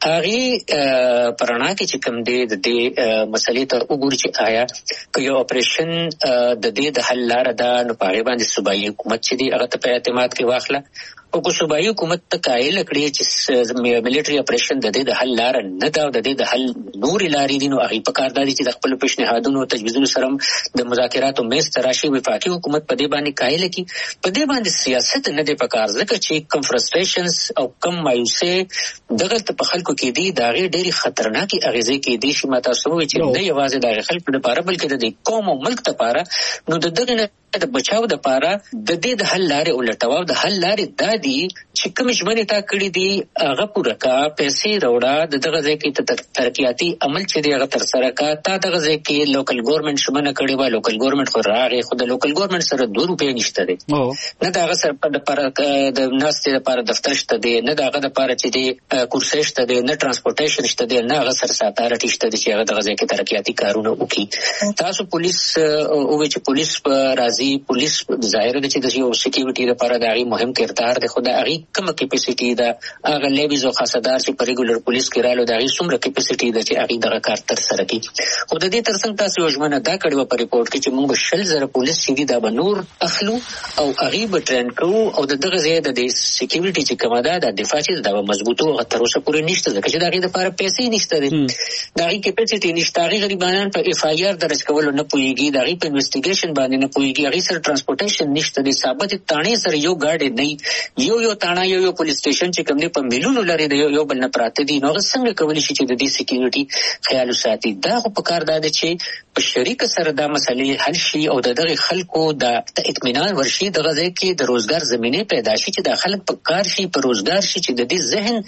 Speaker 3: هغه پرانا کې چې کم دی د دې مسلې ته وګوري چې آیا که یو اپریشن د دې د حل لار ده نو په هغه باندې صوبایي حکومت چې دی هغه ته په اعتماد کې واخله او کو صوبایي حکومت ته قائل کړی چې ملټری اپریشن د دې د حل لار نه دا د دې د حل نور لارې دي نو هغه په کار دي چې د خپل پیشنهادونو تجویزونو سره د مذاکراتو میز تراشي وفاقي حکومت په دې باندې قائل کی په دې باندې سیاست نه دی په کار ځکه چې کم فرستریشنز او کم مایوسه دغه په خلکو کې دي دا غیر ډېری خطرناکي اغیزې کې دي چې ماته سوي چې د یوازې د خلکو لپاره بلکې د قوم او ملک لپاره نو د دغه د بچاو د پاره د دې د حل لارې ولټاو د حل لارې د دي چې کوم ژمنې تا کړې دي هغه پوره کا پیسې راوړه د دغه ځای کې ترقیاتي عمل چې دی هغه تر سره کا تا دغه ځای کې لوکل ګورنمنت شمنه کړې و لوکل ګورنمنت خو راغی خو د لوکل ګورنمنت سره دوه روپۍ نشته دي نه دا هغه سره په لپاره د ناستې لپاره دفتر شته دي نه دا هغه لپاره چې دی کورسې شته دي نه ترانسپورټیشن شته دي نه هغه سره ساتاره شته دي چې هغه دغه ځای کې ترقیاتي کارونه وکړي تاسو پولیس او چې پولیس په راځي پولیس ظاهر دي چې د یو سکیورټي لپاره د هغه مهم کردار دی خو د هغه کومه کیپاسټي ده هغه لیویز او خاصدار چې په ریګولر پولیس کې رالو د هغه څومره کیپاسټي ده چې هغه دغه کار تر سره کوي خو د دې ترڅنګ تاسو ژمنه دا کړې و په ریپورت کې چې موږ شل زره پولیس سي دي دا بنور اخلو او هغه به ټرین کوو او د دغه زیاده د سکیورټي چې کومه ده د دفاع چې دا مضبوطو او تر اوسه پورې نشته ځکه چې د هغه لپاره پیسې نشته دي د هغه کیپاسټي نشته هغه غریبانان په اف آی آر درج کول نه پويږي د هغه په انویسټیګیشن باندې نه پويږي هغه سره ترانسپورټیشن نشته دي ثابت تانه سره یو ګاډي نه یو یو تاڼه یو یو پولیس سټیشن چې کوم دی په میلیونو لري د یو بل نه پراته دي، نو څنګه کولی شي چې د دې سکیورټي خیال وساتي؟ دا خو په کار ده چې په شریک سره دا مسلې حل شي او د دغه خلکو د اطمینان ورشي، دغه ځای کې د روزګار زمینه پیدا شي چې د خلک په کار شي، په روزګار شي، چې د دې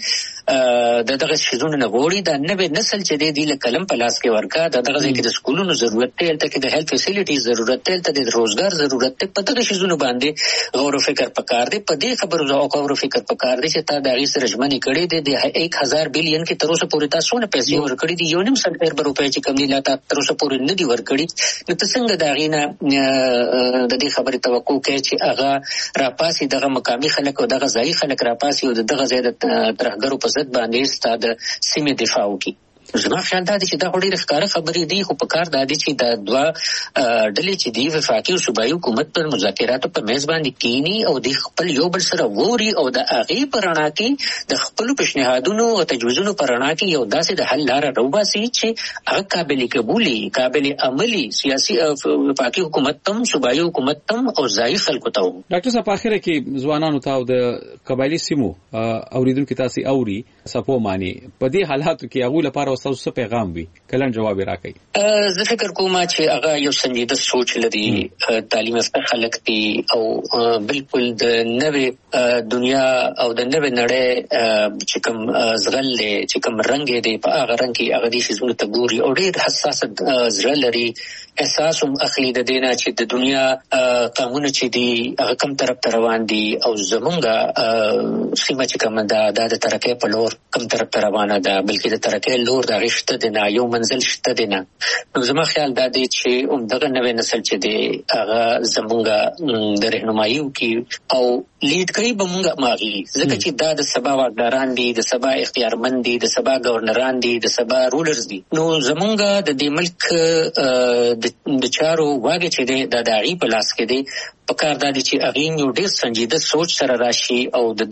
Speaker 3: ذهن د دغه شیزونو نه وړي، د نوې نسل چې دی له قلم په لاس کې ورکا، د دغه ځای کې د سکولونو ضرورت دی، تل کې د هیلث فیسیلیټیز ضرورت دی، تل د روزګار ضرورت دی، په دغه شیزونو باندې غور او فکر پکار دی، په دې خبرو او غور او فکر پکار دی چې تا د هغې سره ژمنې کړې دي د یک هزار بلین کې تر اوسه پورې تاسو نه پیسې ورکړي دي، یو نیم سل ارب روپۍ چې کوم دي لا تر اوسه پورې نه دي ورکړي، نو ته څنګه د هغې نه د دې خبرې توقع کوې چې هغه راپاسي دغه مقامي خلک او دغه ځایي خلک راپاسي او د دغه ځای د ترهګرو په ضد باندې ستا د سیمې دفاع وکړي؟ زما خیال دا دی چې دا ډېرې ښکاره خبرې دي، خو په کار دا دی چې دا دوه ډلې چې دي وفاقي او صوبایي حکومت پر مذاکراتو په میز باندې کینی او د خپل یو بل سره ووري او د هغې په رڼا کې د خپلو پیشنهادونو او تجویزونو په رڼا کې یو داسې د حل لاره راوباسي چې هغه قابل قبولي، قابل عملي سیاسي وفاقي حکومت تم، صوبایي حکومت تم او ځایي خلکو ته.
Speaker 1: ډاکټر صاحب، په اخره کې ځوانانو ته او د قبایلي سیمو اوریدونکو تاسو اوري سپو معنی په دې حالاتو کې هغوی لپاره تاسو څه پیغام وي؟ کلن جواب راکړئ.
Speaker 3: زه فکر کوم چې هغه یو سنجیده سوچ لري، تعلیم یافته خلک دي او بالکل د نوې دنیا او د نوې نړۍ چې کوم زغل دی، چې کوم رنګ دی، په هغه رنګ کې هغه دې شیزونو ته ګوري او ډېر حساس زړه لري، احساس هم اخلي د دې نه چې د دنیا قانون چې دي هغه کوم طرف ته روان دي او زمونږ سیمه چې کومه ده دا د ترقۍ په لور کوم طرف ته روانه ده، بلکې د ترقۍ لور د هغې شته دی نه، یو منزل شته دی نه. نو زما خیال دا دی چې همدغه نوی نسل چې دی هغه زمونږ د رهنمایي وکړي او لیډ کوي به مونږ ماغي، ځکه چې دا د سبا واکداران دي، د سبا اختیارمند دي، د سبا گورنران دي، د سبا رولرز دي. نو زمونږ د دې ملک د چارو واګې چې دی دا د هغې په لاس کې دی، په کار دا دی چې هغې یو ډېر سنجیده سوچ سره راشي او د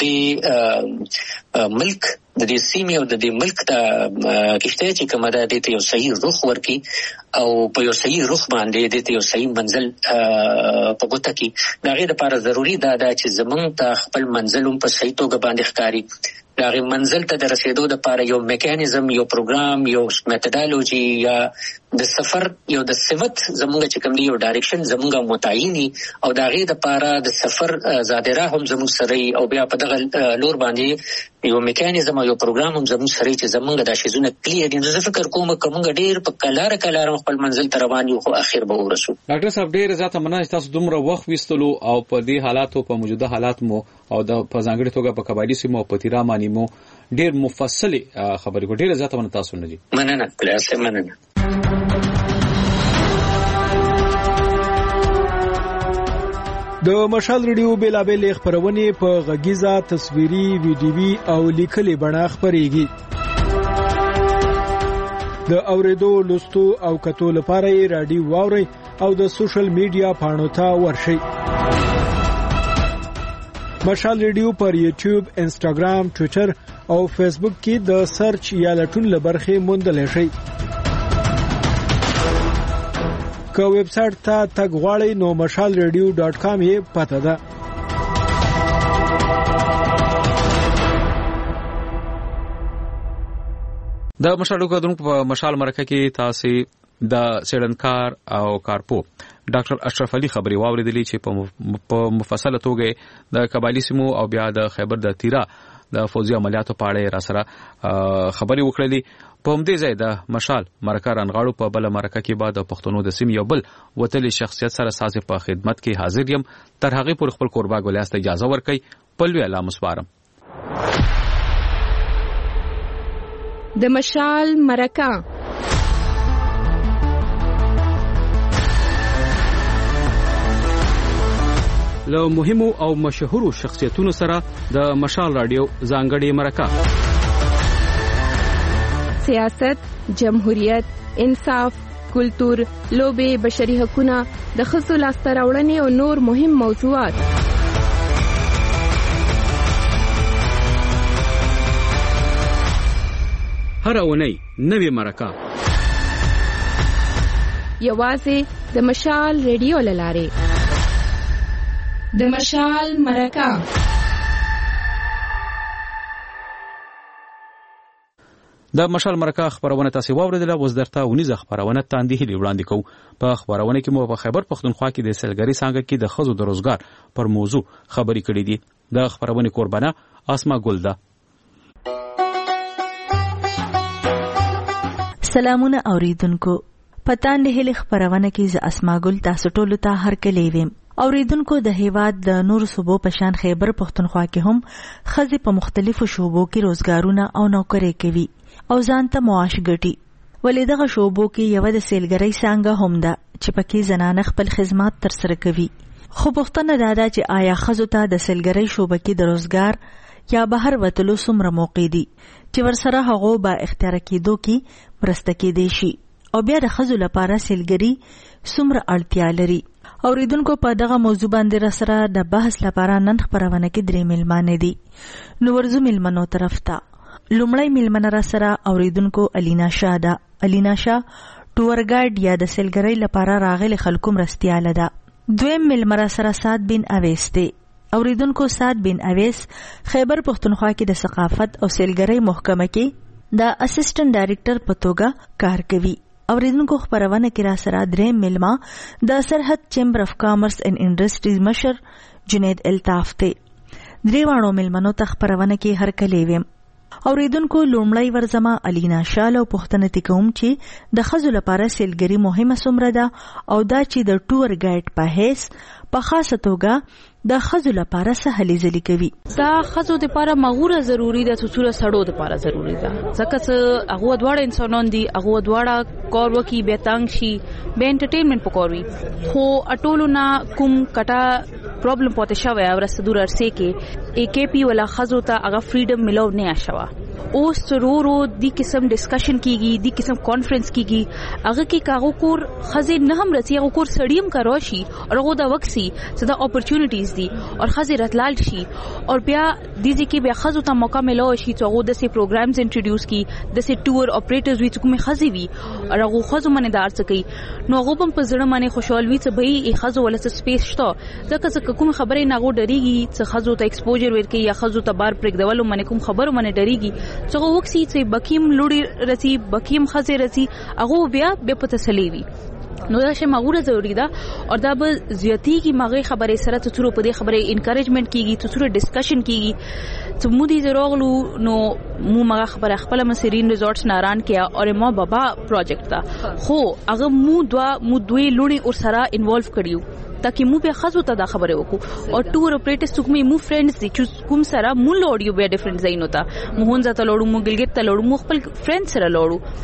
Speaker 3: دې ملک د دې سیمې او د دې ملک د کشتۍ چې کومه ده دې ته یو صحیح رخ ورکړي او په یو صحیح رخ باندې دې ته یو صحیح منزل په ګوته کړي. د هغې دپاره ضروري دا ده چې زمونږ ته خپل منزل هم په صحیح توګه باندې ښکاري، د هغې منزل ته د رسېدو دپاره یو میکانیزم، یو پروګرام، یو میتډالوجي یا د سفر یو د سمت زمونږ چې کوم دی یو ډایرکشن زمونږ متعیني او د هغې دپاره د سفر زادره هم زمونږ سره او بیا په دغه لور باندې یو میکانیزم او یو پروګرام هم زمونږ سره چې زمونږ دا شیزونه کلیر دي. زه فکر کوم که مونږ ډېر په کلاره کلاره خپل منزل ته روان یو خو اخر به ورسو.
Speaker 1: ډاکټر صاحب، ډېره زیاته مننه چې تاسو دومره وخت ویستلو او په دې حالاتو په موجوده حالات مو او د په ځانګړې توګه په قبایلي سیمو او په تیرا معنی مو ډېر مفصلې خبرې کوي. ډېره زیاته مننه تاسو نه دي.
Speaker 3: مننه کلاس مننه.
Speaker 4: د مشال ریډیو بیلابل خبرونه په غږیزه، تصویري، ویډیوي او لیکلي بڼه خبريږي. د اوریدو، لوستو او کتو لپاره یې رادیو واوري او د سوشل میډیا پاڼو ته ورشئ. مشال ریډیو پر یوټیوب، انسټاګرام، ټوئیټر او فیسبوک کې د سرچ یا لټون لبرخه موندل شي. که ویب سټ ته تګ غواړئ نو مشال ریډیو ډاټ کام یې پته ده.
Speaker 1: د مشال ډاکټر په مشال مرکه کې تاسو د سیډنکار او کارپو ډاکټر اشرف علي خبري واوریدلې چې په مفصله توګه د قبایلی سیمو او بیا د خیبر د تیرا د فوجي عملیاتو په اړه را سره خبري وکړلې. په همدې ځای د مشال مرکه رانغاړو په بل مرکه کې بعد د پښتنو د سیم یو بل وتلې شخصیت سره سازي په خدمت کې حاضر یم. تر هغه پر خپل قربا ګولیاست اجازه ورکړي. پلوي الله مسوارم.
Speaker 2: د مشال مرکه
Speaker 1: له مهمو او مشهورو شخصیتونو سره د مشال رادیو ځانګړې مرکه.
Speaker 2: سیاست، جمهوریت، انصاف، کلتور، لوبې، بشري حقوقونه، د ښځو لاسته راوړنې او نور مهم موضوعات.
Speaker 1: هر اونۍ نوې مرکه
Speaker 2: یوازې د مشال ریډیو له لارې. د مشال مرکه
Speaker 1: د مشال مرکه خبرونه تاسو واوریدله. اوس درته ونیزه خبرونه تاندې هلي وړاندې کوو. په خبرونه کې مو په خیبر پختونخوا کې د سیلګری څنګه کې د خزو د روزګار پر موضوع خبرې کړې دي. د خبرونه قربانه اسما ګل ده.
Speaker 5: سلامونه اوریدونکو. پتان د هلي خبرونه کې ز اسما ګل تاسو ټول ته هر کله ویم. اوریدونکو د هیواد د نور صوبو په شان خیبر پختونخوا کې هم خزي په مختلفو شوبو کې روزګارونه او نوکری کوي او ځان ته معاش ګټي. ولې دغه شوبو کې یو د سیلګری څنګه هم ده چې پکې زنانه خپل خدمات تر سره کوي. خو پوښتنه دا ده چې آیا خزو ته د سیلګری شوبه کې د روزګار یا بهر وتلو څومره موقع دي چې ورسره هغه با اختیار کېدو کې مرسته کېدي شي او بیا د خزو لپاره سیلګری څومره اړتیا لري. اوریدونکو په دغه موضوع باندې را سره د بحث لپاره نن خبرونه کې درې ملمانه دي. نو ورزو ملمنو طرف ته لومړی ملمنه را سره اوریدونکو الینا شاه ده. الینا شاه ټور ګایډ یا د سیلګری لپاره راغلي خلکو مرستياله ده. دویم ملمره سره سعد بن اویس دی. اوریدونکو سعد بن اویس خیبر پختونخوا کې د ثقافت او سیلګری محکمه کې د اسسټنټ ډایریکټر په توګه کار کوي. اوریدونکو خبرونه کې را سره درې ملما د سرحد چیمبر اف کامرس اینڈ انډستریز مشر جنید الطاف ته. درې وانو ملمنو ته خبرونه کې هر کله ویم. اوریدونکو لومړی ورزما الینا شاله پوښتنه تکوم چې د خزو لپاره سیلګری مهمه څومره ده او دا چې د ټور ګایډ په هیڅ په خاصه توګه د خزو لپاره سهلي ځلې کوي.
Speaker 6: دا خزو د لپاره مغوره ضروری ده، څوره سړو د لپاره ضروری ده. ځکه چې هغه دواړه انسانان دي، هغه دواړه کار وکي به تنگ شي به انټرټینمنټ پکوروي. خو اټولو نه کوم کټه پرابلم پاتې شوی او رسدور ارسه کې ای کی پی ولا خزو ته هغه فریډم ملو نه شوا. اوس ضرورو دی قسم ډسکشن کیږي، دی قسم کانفرنس کیږي. هغه کې کاغو کور خزه نه هم رسي، هغه کور سړیم کاروشي او هغه دا وکسي چې دا اپورتونټیز دي او خزه راتلال شي او بیا دیږي کې بیا خزو ته موقع ملو شي چې هغه د سي پروګرامز انټروډوس کی، د سي ټور اپریټرز وی چې کومه خزه وي او هغه خزو منه دار څه کوي. نو هغه په زړه باندې خوشحال وي چې به ای خزو ولا سپیس شته. ځکه چې کوم خبره نه غو ډریږي چې خزو ته ایکسپوجر ورکړي یا خزو ته بار پرګدولو باندې کوم خبرو باندې ډریږي څنګه وکسي چې بکیم لوري رسی بکیم خزه رسی هغه بیا به په تسلی وي. نو دا شی مغوره ضروری ده او دا به زیاتی کی مغه خبره سره ته تر په دې خبره انکریجمنت کیږي، ته تر ډسکشن کیږي. ته مو دې زراغلو نو مو مغه خبره خپل مسرین ریزورټس ناران کیا او ما بابا پروجیکټ تا خو هغه مو دوا مو دوی لوري اور سره انوالو کړیو تاکي مو به خزو ته دا خبره وکړو. او ټور اپریټرز څوک مو فرندز دي چې کوم سره مو لوډیو به ډیفرنٹ زین ہوتا. مو هونځه ته لوړو، مو ګلګت ته لوړو، مو خپل فرند سره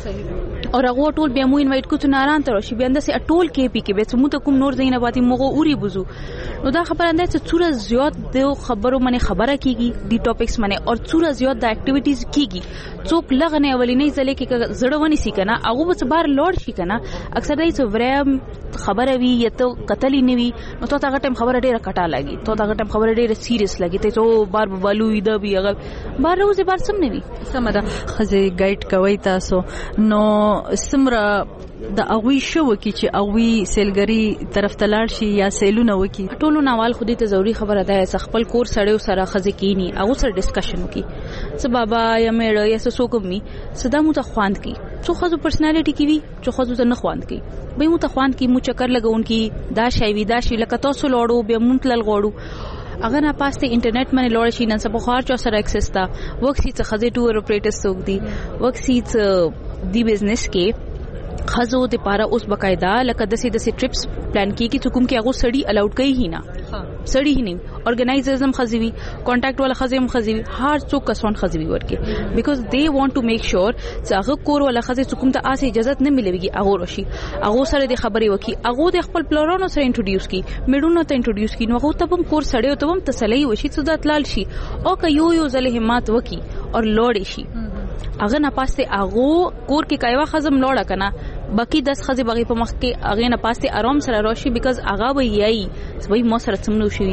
Speaker 6: لوړو او هغه ټول بیا مو انوایټ کو ته ناران تر شي بیا اندسه ټول کې پی کې به مو ته کوم نور زین باندې موغه اوري بوزو. نو دا خبره انده چې څوره زیات د خبرو باندې خبره کیږي دی ټاپکس باندې او څوره زیات د اکټیویټیز کیږي. څوک لغنه اولینې ځلې کې زړه ونی سي کنه هغه به بار لوړ شي کنه. اکثر دای څو ورم خبره وی یا ته قتل نه وی نو ته هغه ټیم خبره ډیره کټا لګي، ته هغه ټیم خبره ډیره سیریس لګي، ته تو بار بالو وی دا وی هغه بار روزه بار سم نه وی.
Speaker 5: سمدا خزه ګایډ کوي تاسو نو سمره د اغوی شو کی چې اغوی سیلګری طرف ته لاړ شي یا سیلونه وکي.
Speaker 6: ټولو نوال خودي ته ضروری خبره ده خپل کور سړیو سره خزه کینی هغه سره ډسکشن وکي څه بابا یا میړه یا څه سوکمي صدا مو ته خواند کی څو خزو پرسنالټي کی وی څو خزو ته نه خواند کی به مو ته خواند کی مو چکر لګون کی دا شی وی دا شی لکه تاسو لوړو به مونږ تل غوړو. اگر نه پاسته انټرنیټ باندې لوړ شي نن سبا خار چا سره اکسس تا وکسي څه خزه ټور اپریټرز سوک دی وکسي څه دی بزنس کې خزو د پاره اوس بقاعده لکه دسي دسي ټریپس پلان کی کی چکم کې هغه سړی الاؤډ کوي هی نه سړی هی نه اورګنایزرز هم خزوي کانټاکټ والا خزم خزوي هر څوک کسون خزوي ورکه بیکاز دے وانټ ټو میک شور چې هغه کور والا خزه چکم ته آسه اجازه نه ملويږي هغه راشي هغه سره د خبرې وکي هغه د خپل پلانونو سره انټروډوس کی میډونو ته انټروډوس کی نو هغه ته هم کور سړی ته هم تسلی وشي چې د اتلال شي او که یو یو ځله همت وکي او لوړ شي هغه نه پاسته هغه کور کې کایوا خزم لوړه کنه باقی دس خزه باغی په مخ کې هغه نه پاسته آرام سره راشي بیکاز هغه وی یي وای مو سره څمنو شي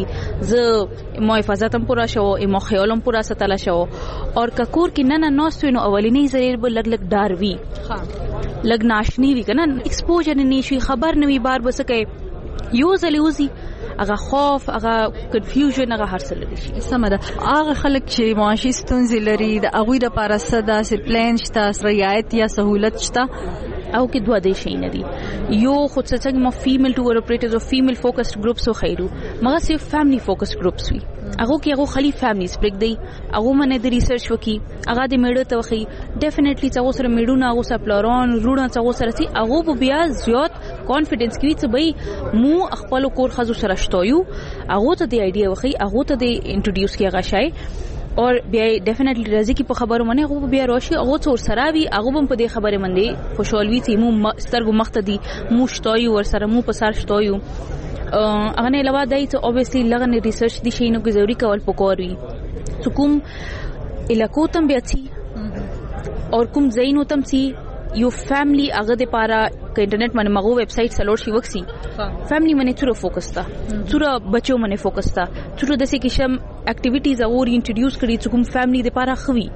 Speaker 6: ز مو حفاظتم پورا شو مو خیالم پورا ستل شو اور ککور کې نه نه نوستو نو اولینی زریر بل لګ لګ دار وی ها لګ ناشنی وی کنه ایکسپوجر نه شي خبر نه وی بار بس کې یو زلیوزی هغه خوف هغه کنفیوژن هغه هر څه لري شي.
Speaker 5: سمه ده. هغه خلک چې معاشي ستونزې لري د هغوی لپاره څه داسې پلان شته، رعایت یا سهولت شته؟
Speaker 6: او کې دوه دې شي نه دي. یو خو څه ما فیمیل ټور اپریټرز او فیمیل فوکسډ ګروپس خو مګر صرف فیملی فوکسډ ګروپس وي. هغه کې هغه خلی فیملیز برېک دی، هغه منه د ریسرچ وکي، هغه د میډو ته وخی ډیفینیټلی چې سره میډونه هغه سره پلارون روړه چې سره سي هغه بیا زیات کانفیډنس کوي چې بای مو خپل کور خزو سره شتویو، هغه ته د ایډیا وخی، هغه ته د انټروډیوس کیږي شای اور بیا ډیفینیټلی راځي کی په خبرو باندې هغه بیا راشي هغه څور سره وی هغه هم په دې خبره باندې خوشحال وي چې مو سترګو مخته دي مو شتویو ور سره مو په سر شتویو. هغه نه علاوه دای ته اوبویسلی لغه ریسرچ دي شي نو کې ضروري کول پکور وي کوم علاقو تم بیا سي اور کوم زینو تم سي یو فیملی هغه د پاره ک انټرنیټ باندې مغو ویب سټ سلوړ شي وکسي فیملی باندې تر فوکس تا تر بچو باندې فوکس تا تر د څه کیشم اکټیویټیز اور انټروډیوس کړي چې کوم فیملی د پاره خوي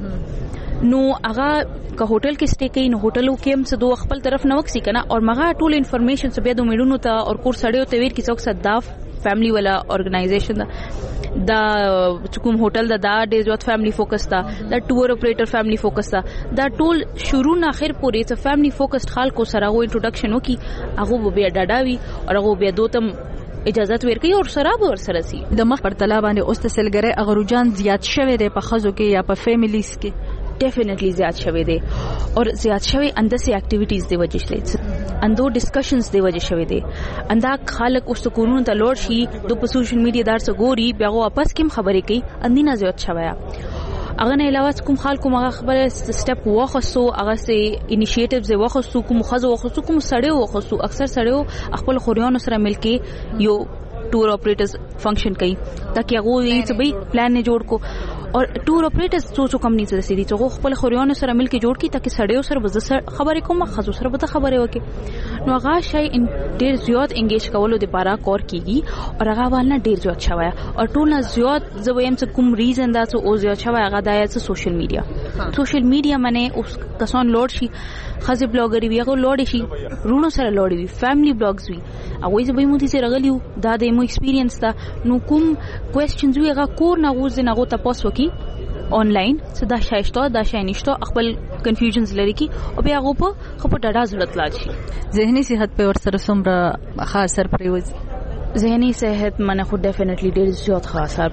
Speaker 6: نو هغه که هوټل کې سټې کوي نو هوټلو کې هم څه دوه خپل طرف نه وکسي کنه اور مغه ټول انفارمیشن څه بیا د میډونو ته اور کور سړیو ته ویر کی څوک صداف فیملی والا ارګنایزیشن دا دا کوم هوټل دا دا ډیر زیات فیملی فوکس تا دا ټور اپریټر فیملی فوکس تا دا ټول شروع نه اخر پورې ته فیملی فوکسډ خلکو سره غو انټروډکشن وکي هغه بیا ډاډاوي او هغه بیا دوتم اجازه ورکړي او سره به ورسره سي
Speaker 5: د مخ پر طلا باندې اوس تسلګره اغروجان زیات شوه دی په خزو کې یا په فیملیز کې
Speaker 6: ډیفینیټلی زیات شوه دی اور زیات شوه اندسي اکټیویټیز دی وجه شته اندو ډسکشنز دی وجه شوه دی اندا خلک اوس قانون ته لوړ شي د په سوشل میډیا دار سره ګوري بیا واپس کوم خبرې کوي اندینه زیات شوه اغه نه علاوه کوم خلکو مغه خبره سټپ واخصو هغه سي انیشیټیوز واخصو کوم خزو واخصو کوم سړیو واخصو اکثر سړیو خپل خوريانو سره ملکي یو ټور اپریټرز فنکشن کوي تاکي هغه یې څه به پلان نه جوړ کو اور ټور اپریټرز څو څو کمپنی سره سړي چې خپل خوريانو سره ملکي جوړ کی تاکي سړیو سره وځ خبرې کوم خزو سره به خبرې وکي نو هغه شای ان ډیر زیات انګیج کولو د پاره کور کیږي او هغه ولنه ډیر زیات شوی او ټول نه زیات زویم څه کوم ریزن دا څه او زیات شوی هغه د سوشل میډیا سوشل میډیا باندې اوس کسان لوړ شي خزي بلاګری وی هغه لوړ شي رونو سره لوړ وي فیملی بلاګز وي هغه یې به مو دي سره غلیو دا د مو ایکسپیرینس دا نو کوم کوېسچنز وی هغه کور نه غوځ نه غو تاسو کی آنلاین څه دا شایسته دا شاینشته خپل کنفیوژنز لري کی او بیا هغه په خپل ډاډه ضرورت لاږي
Speaker 5: ذهني صحت په ور سره سمره خاص اثر پریوځي
Speaker 6: ذهني صحت منه خو ډیفینیټلی ډیر زیات خاص اثر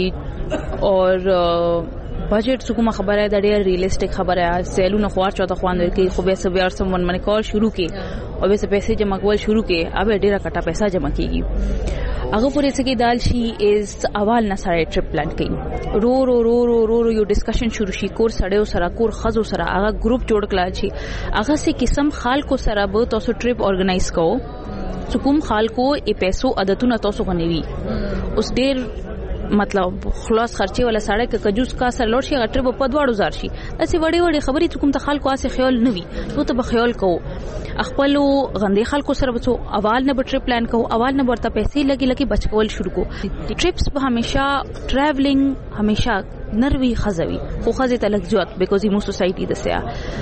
Speaker 6: پریوځي اور بجټ څومره خبره ده ډیر ریئلیسټیک خبره ده سیلونه خوار چاته خوان ورکی خو به سبيار سم من من کار شروع کی او به پیسې جمع کول شروع کی اوبه ډیره کټه پیسې جمع کیږي هغه پورې څه کې دال شي از اول نه سره ټریپ پلان کړي رو رو رو رو رو رو یو ډسکشن شروع شي کور سړیو سره کور خزو سره هغه ګروپ جوړ کړل شي هغه سه قسم خلکو سره به تاسو ټریپ اورګنایز کوو چې کوم خلکو ای پیسو عادتونه تاسو غنوي اوس ډیر مطلب خلاص خرچي ولا سړی ک کجوس کا سر لوړ شي غټر په پدواړو زار شي اسی وړي وړي خبرې کوم ته خلکو اسه خیال نوي نو ته به خیال کو خپل غندې خلکو سره وڅو اول نه ټریپ پلان کو اول نه ورته پیسې لګي لګي بچکول شروع کو ټریپس به همیشه ټریولینګ همیشه نروي خزوي خو خزه ته لګ جوت بیکوز مو سوسایټي دسیا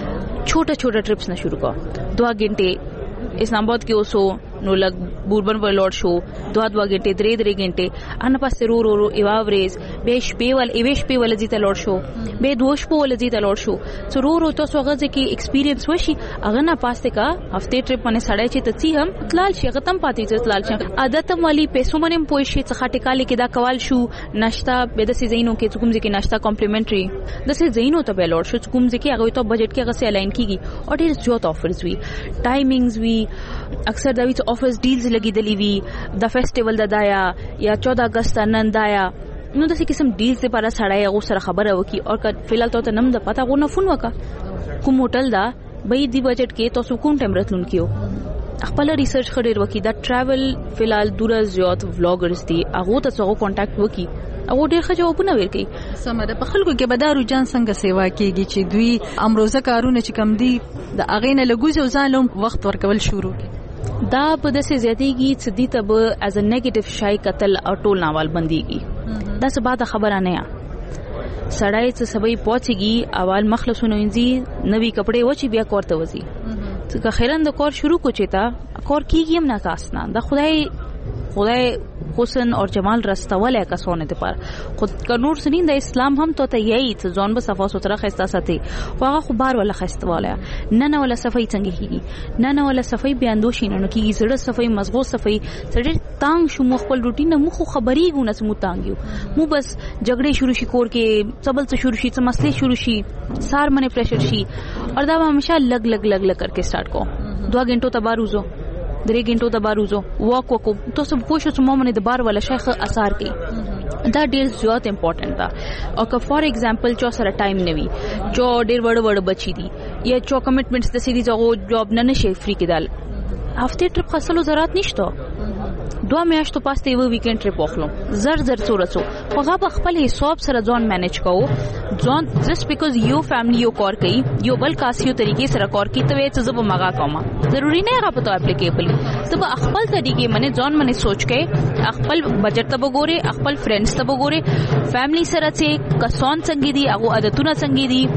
Speaker 6: چھوٹا چھوٹا ټریپس نه شروع کو دو غنټه اسلام آباد کې اوسو نو لګ بوربن په لوړ شو دوه دوه غنټه درې درې غنټه ان پاسه رو رو رو ایواوريز به شپې ول ایوش په ول زیته لوړ شو به دوش په ول زیته لوړ شو څو رو رو تاسو غزه کې ایکسپیرینس وشي اغه نه پاسه کا هفته ټریپ باندې سړی چې تسی هم تلال شي غتم پاتې چې تلال شي عادت مالی پیسو باندې پوي شي څخه ټکاله کې دا کول شو ناشتا به د سيزینو کې کوم ځکه ناشتا کمپلیمنټري د سيزینو ته به لوړ شو کوم ځکه هغه ته بجټ کې غسه الاین کیږي او ډیر زیات افرز وی ټایمینګز وی اکثر دا وی آفرز ډیلز لګی دلی وی د فیسټیوال د دایا یا چودہ اگست نن دایا نو د څه قسم ډیلز لپاره سړی هغه سره خبره وکي او فلال ته نم د پتا غو نه فون وکا کوم هوټل دا به دی بجټ کې تاسو کوم ټیم راتلون کیو خپل ریسرچ خډیر وکي دا ټریول فلال دور زیات ولاګرز دي هغه ته څنګه کانټیکټ وکي او ډیر ښه جوابونه ورکړي
Speaker 5: سمره په خلکو کې بدارو جان څنګه سیوا کیږي چې دوی امروزه کارونه چې کم دي د اغینه لګوز او ځانلوم وخت ورکول شروع کړي
Speaker 6: دا په داسې زیاتېږي چې دې ته به از ا نیگیټیو شای قتل او ټول ناوال بنديږي دا څه بعد خبره نه یا سړی چې سبي پوهچيږي اول مخلصونه وینځي نوی کپڑے وچی بیا کوړته وځي چې خیرن د کور شروع کو چتا کور کیږي هم نه کاسنه دا خدای خدای حسن اور جمال رستواله کسونه ته پر خود کنور سنین د اسلام هم ته یی ته ځون به صفا ستره خسته ساتي واغه خو بار ولا خستواله نه نه ولا صفای څنګه کیږي نه نه ولا صفای بیاندوشي نه کیږي زړه صفای مزغو صفای سړی تانګ شو مخ خپل روټین مخ خبري ګونه سمو تانګیو مو بس جګړې شروع شي کور کې سبل څه شروع شي څه مسلې شروع شي سار منه پریشر شي اور دا همیشه لګ لګ لګ لګ کرके سٹارټ کو دو غنټو ته باروزو درې غنټو ته باروزو واک وکو تو سب پوښتنه چې مو منه د بار ولا شیخ اثر کوي دا ډیر زیات امپورټنت دا او که فار ایگزامپل چا سره ټایم نوي چا ډیر وړ وړ بچی دي یا چا کمټمنټس د سیریز او جاب نه نشي فری کېدل هفته ټریپ خاصلو ضرورت نشته دوه میاشتو پاسته یو ویکند ټریپ وخلو زر زر څورڅو خو هغه خپل حساب سره ځان مینج کوو ځان جست بیکاز یو فیملی یو کار کوي یو بل کاسیو طریقې سره کار کوي ته څه زب مغا کوم ضروری نه هغه پته اپلیکیبل سب خپل طریقې منه ځان منه سوچ کې خپل بجٹ ته وګوري خپل فرندز ته وګوري فیملی سره چې کسان څنګه دي هغه عادتونه څنګه دي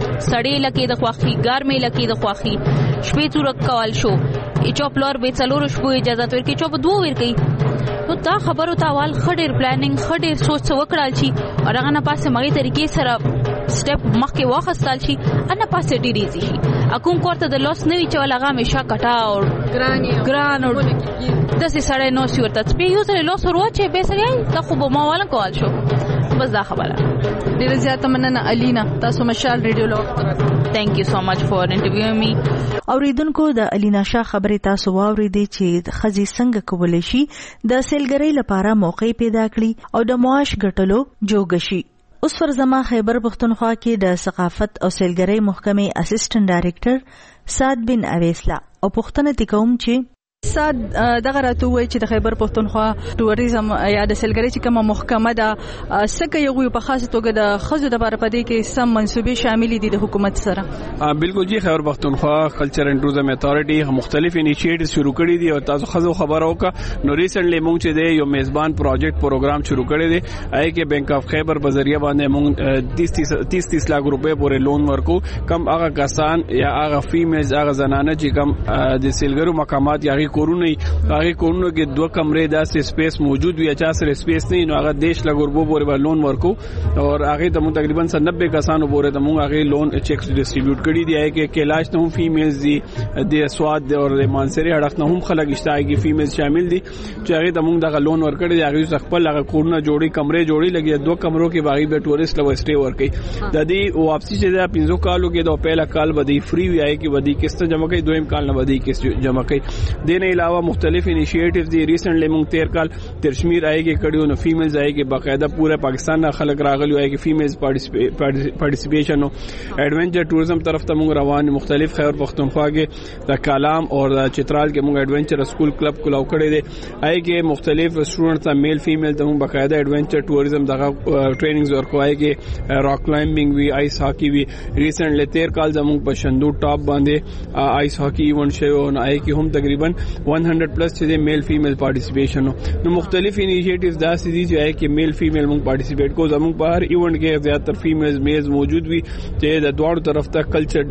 Speaker 6: سړې لکه د خوخي ګرمې لکه د خوخي شپې تور کول شو چوپ لور به څلور شپو اجازه ورکړي چوپ دوه ورکړي نو دا خبرو تاوال خډیر پلانینګ خډیر سوچ وکړال شي او هغه نه پاسه مغي طریقې سره سټپ مخکې واخستل شي ان پاسه ډیریزي شي اكون کوړه د لوس نه وی چې ولغه مشه کټا او ګرانی ګران او داسې سړی نو سی ورته سپي یو سره لوس ورواچې به سړی دا خو به ما والا کول شو بس دا خبره ډیره زیاته مننه الینا تاسو مشال ریډیو لو thank you so much for interviewing me
Speaker 5: اوریدونکو د الینا شاه خبرې تاسو واوریدې چې خزي څنګه کولای شي د سیلګرۍ لپاره موقع پیدا کړي او د معاش ګټلو جوګ شي اوس فرزما خیبر پختونخوا کې د ثقافت او سیلګرۍ محکمې اسسټنټ ډایریکټر سعد بن اویسلا او پښتنه تکوم چې
Speaker 7: ساد دغه راته وای چې د خیبر پختونخوا ټوریزم یا د سیلګرۍ چې کومه محکمه ده سکه یو په خاصه توګه د خزو د بار پدې کې سم منسوبې شامل دي د حکومت سره
Speaker 8: بالکل جی خیبر پختونخوا کلچر اینڈ ټوریزم اتھارټي مختلف انیشیټیوز شروع کړي دي او تاسو خزو خبرو کا نو ریسنټلی مونږ چې دی یو میزبان پروجیکټ پروګرام شروع کړی دی آی کې بینک اف خیبر بذریعہ باندې مونږ تیس تیس لاکھ روپے پورې لون ورکو کم هغه کسان یا هغه فیمیلز هغه زنانه چې کم د سیلګرو مقامات یا کورونه هغه کورونه کې دوه کمرې داسې سپیس موجود وي اچھا سره سپیس نه نو هغه دیش لګوربو پورې لون ورکو اور هغه ته مون تقریبا نبے کسانو پورې ته مون هغه لون چیکس ډیسټریبیوټ کړي دی کې کلاش ته هم فیمیلز دي د سواد اور د مانسری اړخ نه هم خلک اشتاګي فیمیلز شامل دي چې هغه ته مون دغه لون ورکړي دی هغه خپل هغه کورونه جوړي کمرې جوړي لګي دوه کمرو کې باغی به ټوریست لو سټے ورکي د دې واپسی چې دا پنځو کالو کې دا پهلا کال بدی فری وی آی کې بدی قسط جمع کوي دویم کال نه بدی قسط جمع کوي دین علاوه مختلف انیشیټیوز دي ریسنټلی مونږ تیر کال ترشمیر آئی کې کړیو نو فیمیلز آئی کې باقاعده پورے پاکستان نه خلک راغلي آئی کې فیمیلز پارټیسپیشن او ایڈونچر ټوریزم طرف ته مونږ روان مختلف خیبر پختونخوا کې د کالام او د چترال کې مونږ ایڈونچر سکول کلب کولاو کړی دی آئی کې مختلف سټوډنټس ته میل فیمیل ته مونږ باقاعده ایڈونچر ټوریزم دغه ټریننګز ورکو آئی کې راک کلایمبینګ وی آئس هاکی وی ریسنټلی تیر کال زمونږ په شندو ټاپ باندې آئس هاکی ایونت شوی او آئی کې هم تقریبا one hundred پلس چې میل فیمیل پارټیسپیشن نو مختلف انیشیټیوز داسې دي چې کې میل فیمیل مونږ پارټیسپیټ کو زموږ په هر ایونت کې زیاتره فیمیلز میز موجود وي چې د دوړو طرف ته کلچر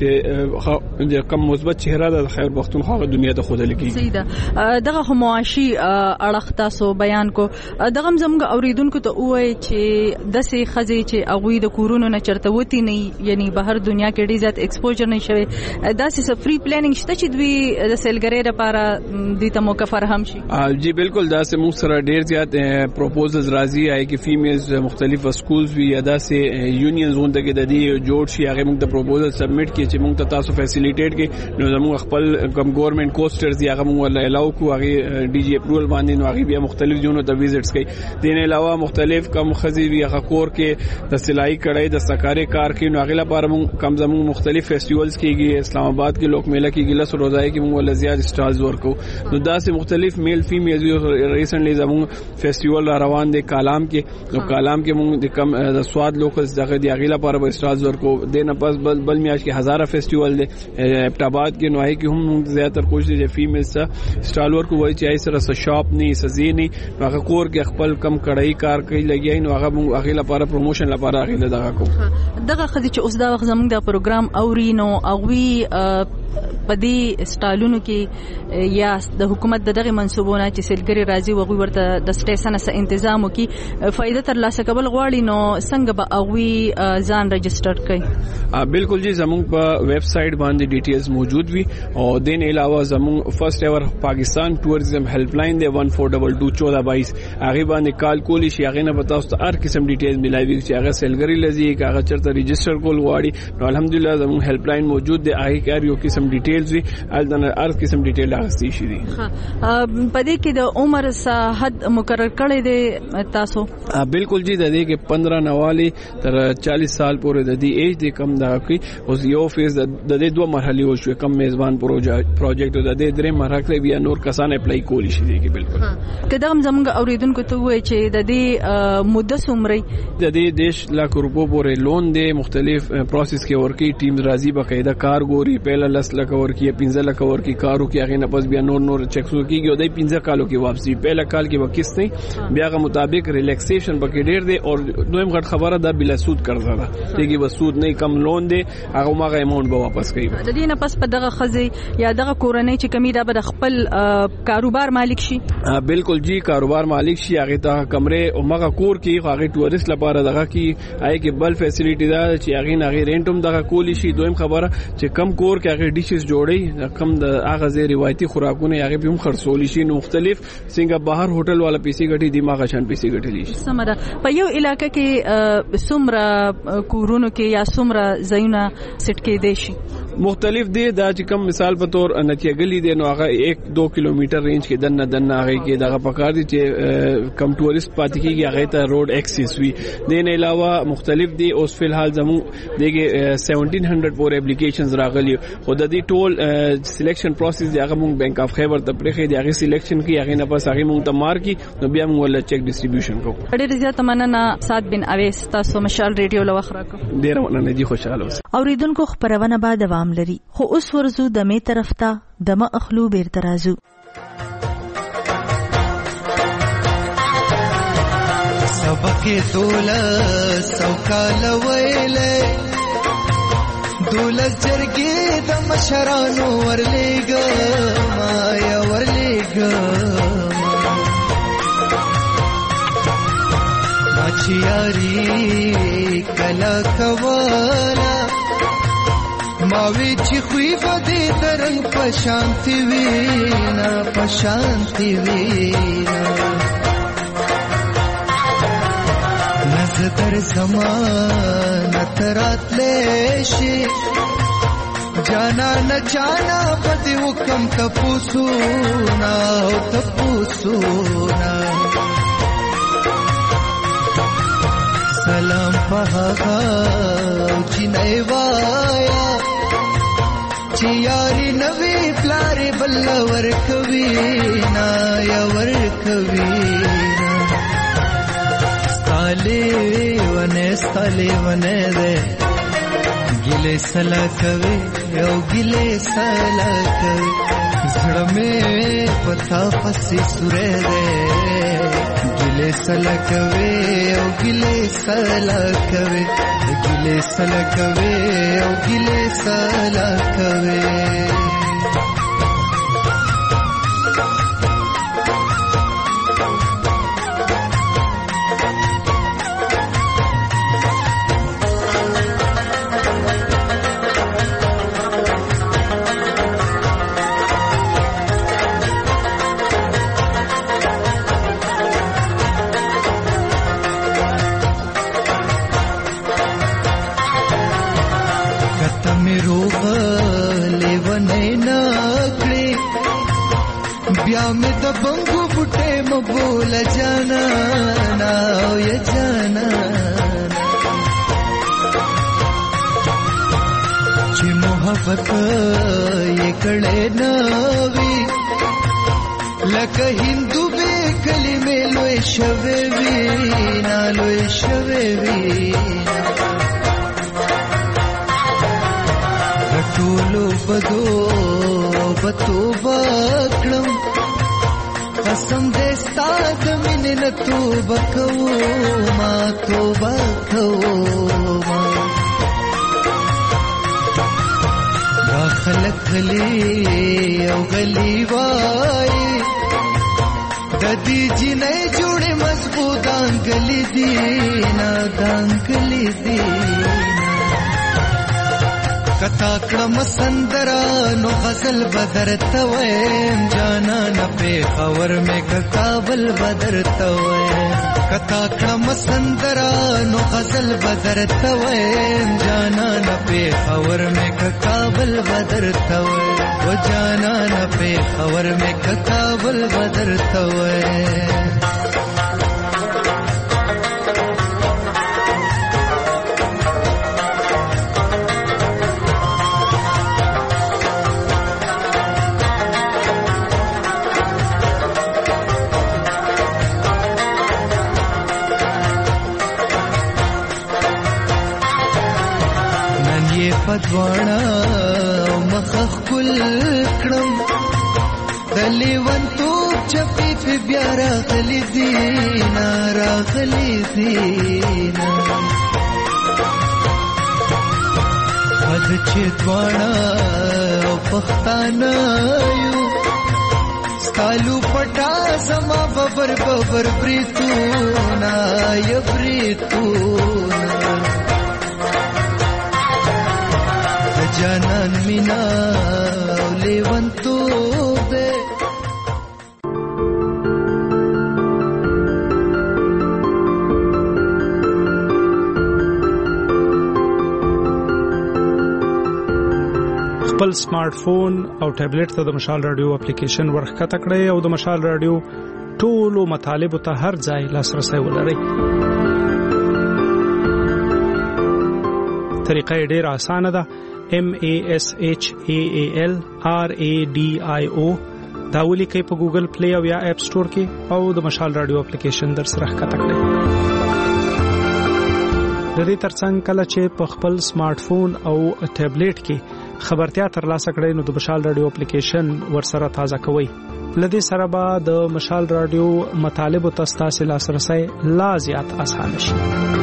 Speaker 8: چې کم مثبت چهره د خیبر پختونخوا دنیا ته خوده لګي
Speaker 7: صحیح ده دغه معاشي اړخ تاسو بیان کو دغه زموږ اوریدونکو ته وایي چې د سي خزي چې اغوی د کورونو نه چرته وتی نه یعنی بهر دنیا کې ډیر زیات ایکسپوجر نه شوی داسې فری پلانینګ شته چې دوی د سیلګرۍ لپاره دي ته موقع فراهم شي
Speaker 8: جی بالکل دا سه موږ سره ډیر زیات پروپوزلز راځي آی کې فیمیلز مختلف سکولز وی ادا سه یونینز غونډه کې د دې جوړ شي هغه موږ د پروپوزل سبمټ کړي چې موږ ته تاسو فیسیلیټیټ کړي نو زموږ خپل کم ګورنمنت کوسټرز دی هغه موږ ولا الاو کو هغه ډي جی اپروول باندې نو هغه بیا مختلف ځونو ته وزټس کوي دین علاوه مختلف کم خزي وی هغه کور کې د سلای کړای د سکارې کار کې نو هغه لپاره موږ کم زموږ مختلف فیسټیوالز کېږي اسلام آباد کې لوک میله کېږي لس روزای کې موږ ول زیات سټالز ورکو نو دا سه مختلف میل فیمیل ریسنټلی زموږ فیسټیوال رروان دي کالام کې نو کالام کې موږ د کم د سواد لوکلز دغه دی هغه لپاره به سټالز ورکو دینه پس بل بل میاش کې هزاره فیسټیوال دی ابټاباد کې نو هي کې هم زیاتره کوشش دي فیمیل سره سټال ورکو وای چې ای سره شاپ نه سزي نه هغه کور کې خپل کم کړای کار کوي لګي نو هغه هغه لپاره پروموشن لپاره هغه دغه کو
Speaker 7: دغه خدي چې اوس دا وخت زموږ د پروګرام اوري نو اغوي پدې سټالونو کې یا د حکومت دغه منسوبونه چې سیلګری راځي وغوي ورته د سټیشن سره تنظیم وکي فائدہ تر لاسه کول غواړي نو څنګه به اووي ځان رجسٹر کړي؟
Speaker 8: بالکل جی زموږ په ویب سټ باندې ډیټیلز موجود وي او دین علاوه زموږ فرست ایور پاکستان ټوریزم هیلپ لاین دی one four two two چودہ بائیس هغه باندې کال کولی شي هغه نه پتا اوس هر قسم ډیټیلز ملایوي چې هغه سیلګری لذي هغه چرته رجسٹر کول غواړي نو الحمدلله زموږ هیلپ لاین موجود دی هغه کار یو قسم ډیټیلز وي الدن هر قسم ډیټیل اغستی شي دي.
Speaker 7: پدې کې د عمر حد مقرر کړی دی تاسو؟
Speaker 8: بالکل جی د دې کې پندرہ نوالی تر چالیس سال پورې د دې ایج د کم دا کوي اوس یو فیز د دې دوه مرحلې وشو کم میزبان پروجیکټ د دې درې مرحله بیا نور کسان اپلای کولی شي دي بالکل.
Speaker 7: کله هم زموږ اوریدونکو ته وایي چې د دې مدته څومره
Speaker 8: د دې دیش لاکھ روپو پورې لون دی مختلف پروسس کې ورکی ټیم راضي بقاعده کار ګوري پهلا لس لک ورکی پنځه لک ورکی کارو کې هغه نه پس بیا نور نور چیک کیږي او د پنځه کالو کې واپسی پهلا کال کې وکیس نه بیا غو مطابق ریلیکسیشن بکې ډیر دی او دویم غټ خبره ده بلا سود قرضه ده دغه وسود نه کم لون دی هغه ماغه اماونټ به واپس کوي
Speaker 7: د دې نه پس په دغه خزي یا دغه کورنۍ چې کمی دا به خپل کاروبار مالک شي.
Speaker 8: بالکل جی کاروبار مالک شي هغه ته کمرې او ماغه کور کې هغه ټورست لپاره دغه کې آی کې بل فیسیلیټی ده چې هغه نه غیر رینټوم دغه کولی شي. دویم خبره چې کم کور کې هغه ډیشز جوړي کم د هغه زی روایتي خوراکونه هغه به هم خرڅول شي نو مختلف څنګه بهر هوټل والا پیسې غټي دماغ شان پیسې غټلی شي.
Speaker 7: سمره په یو علاقې کې سمره کورونو کې یا سمره زایونه سټ کې دي شي
Speaker 8: مختلف دي دا چې کم مثال په تور نتیګلی دي نو هغه ایک دو کیلومتر رینج کې دنه دنه هغه کې دغه پکار دي چې کم ټوریست پاتې کیږي هغه ته روډ ایکسس وي. دین علاوه مختلف دي اوس فی الحال زمو دغه سیونټین هنډرډ پور اپلیکیشنز راغلي خو د دې ټول سلیکشن پروسس دی هغه مونږ بینک اف خیبر ته پرخې دی هغه سلیکشن کی هغه نه پس هغه مونږ ته مار کی نو بیا مونږ ول چیک ډیسټریبیوشن کو.
Speaker 7: ډېر زیات مننه سات بن اویس تاسو مشال ریډیو لوخره کو.
Speaker 8: ډېر مننه دي خوشاله اوسئ.
Speaker 5: اوریدونکو خبرونه به دوام لري خو اوس ورزو د می طرف ته د ما اخلو بیر ترازو.
Speaker 9: سبق دولس او کال ویلې دولس جرګې د مشرانو ورلېګ ما یا ورلېګ ما چیاري کلا کولا ما وی چې خوې بده درنګ پشانتی وینا پشانتی وینا نظر زمان ترات لیشی جانا نہ جانا بده وکم تپوسونا او تپوسونا سلام پہاگا چنئی وایا چیاری نوی پلاری بل ورکوینا یا ورکوینا ستالی ونے ستالی ونے دے گلے سلا کوي او گلے سلا کوي زړه مې پتا پسې سورې دې گلے سلا کوي او گلے سلا کوي گلے سلا کوي او گلے سلا کوي. में तो बंगू बुटे मबूल जाना ना ये जाना जी मोहब्बत ये कड़े नावी लक हिंदू बे कली में लोए शवे वीना लोए शवे वीना रटूलो बदो बतो बकड़म قسم دې ستاد مين نه توبه کوما توبه کوما دا خلق راغلی او غلی وای د دې جنې جوړې مضبوط انګلی دی نه دانګلی دی کتا کړم سندرا نو غزل بدر تویم جانا نه په خبر مې کابل بدر تویم کتا کړم سندرا نو غزل بدر تویم جانا نه په خبر مې کابل بدر تویم و جانا نه په خبر مې کابل بدر تویم پدوانا مخخ کل کړم دلی ونتو چپی په بیا راغلی دینا راغلی دینا پد چتوانا پختانا یو ستالو پټا سما ببر ببر پریتونا ی پریتونا جانان مینا لیوانتو دے
Speaker 4: خپل سمارټ فون او ټابلیټ ته د مشال رادیو اپلیکیشن ورخکته کړئ او د مشال رادیو ټولو مطالب ته هر ځای لاسرسي ولرئ. طریقه ډیره اسانه ده. M A S H A A L R A D I O دا ولیکئ په ګوګل پلی او یا اپ سٹور کې او د مشال رادیو اپلیکیشن در سره ښکته کړئ. د دې ترڅنګ کله چې په خپل سمارټ فون او ټابلیټ کې خبرتیا ترلاسه کړئ نو د مشال رادیو اپلیکیشن ورسره تازه کوئ. لدې سره به د مشال رادیو مطالب او تاسو لاسرسي لا زیات آسان شي.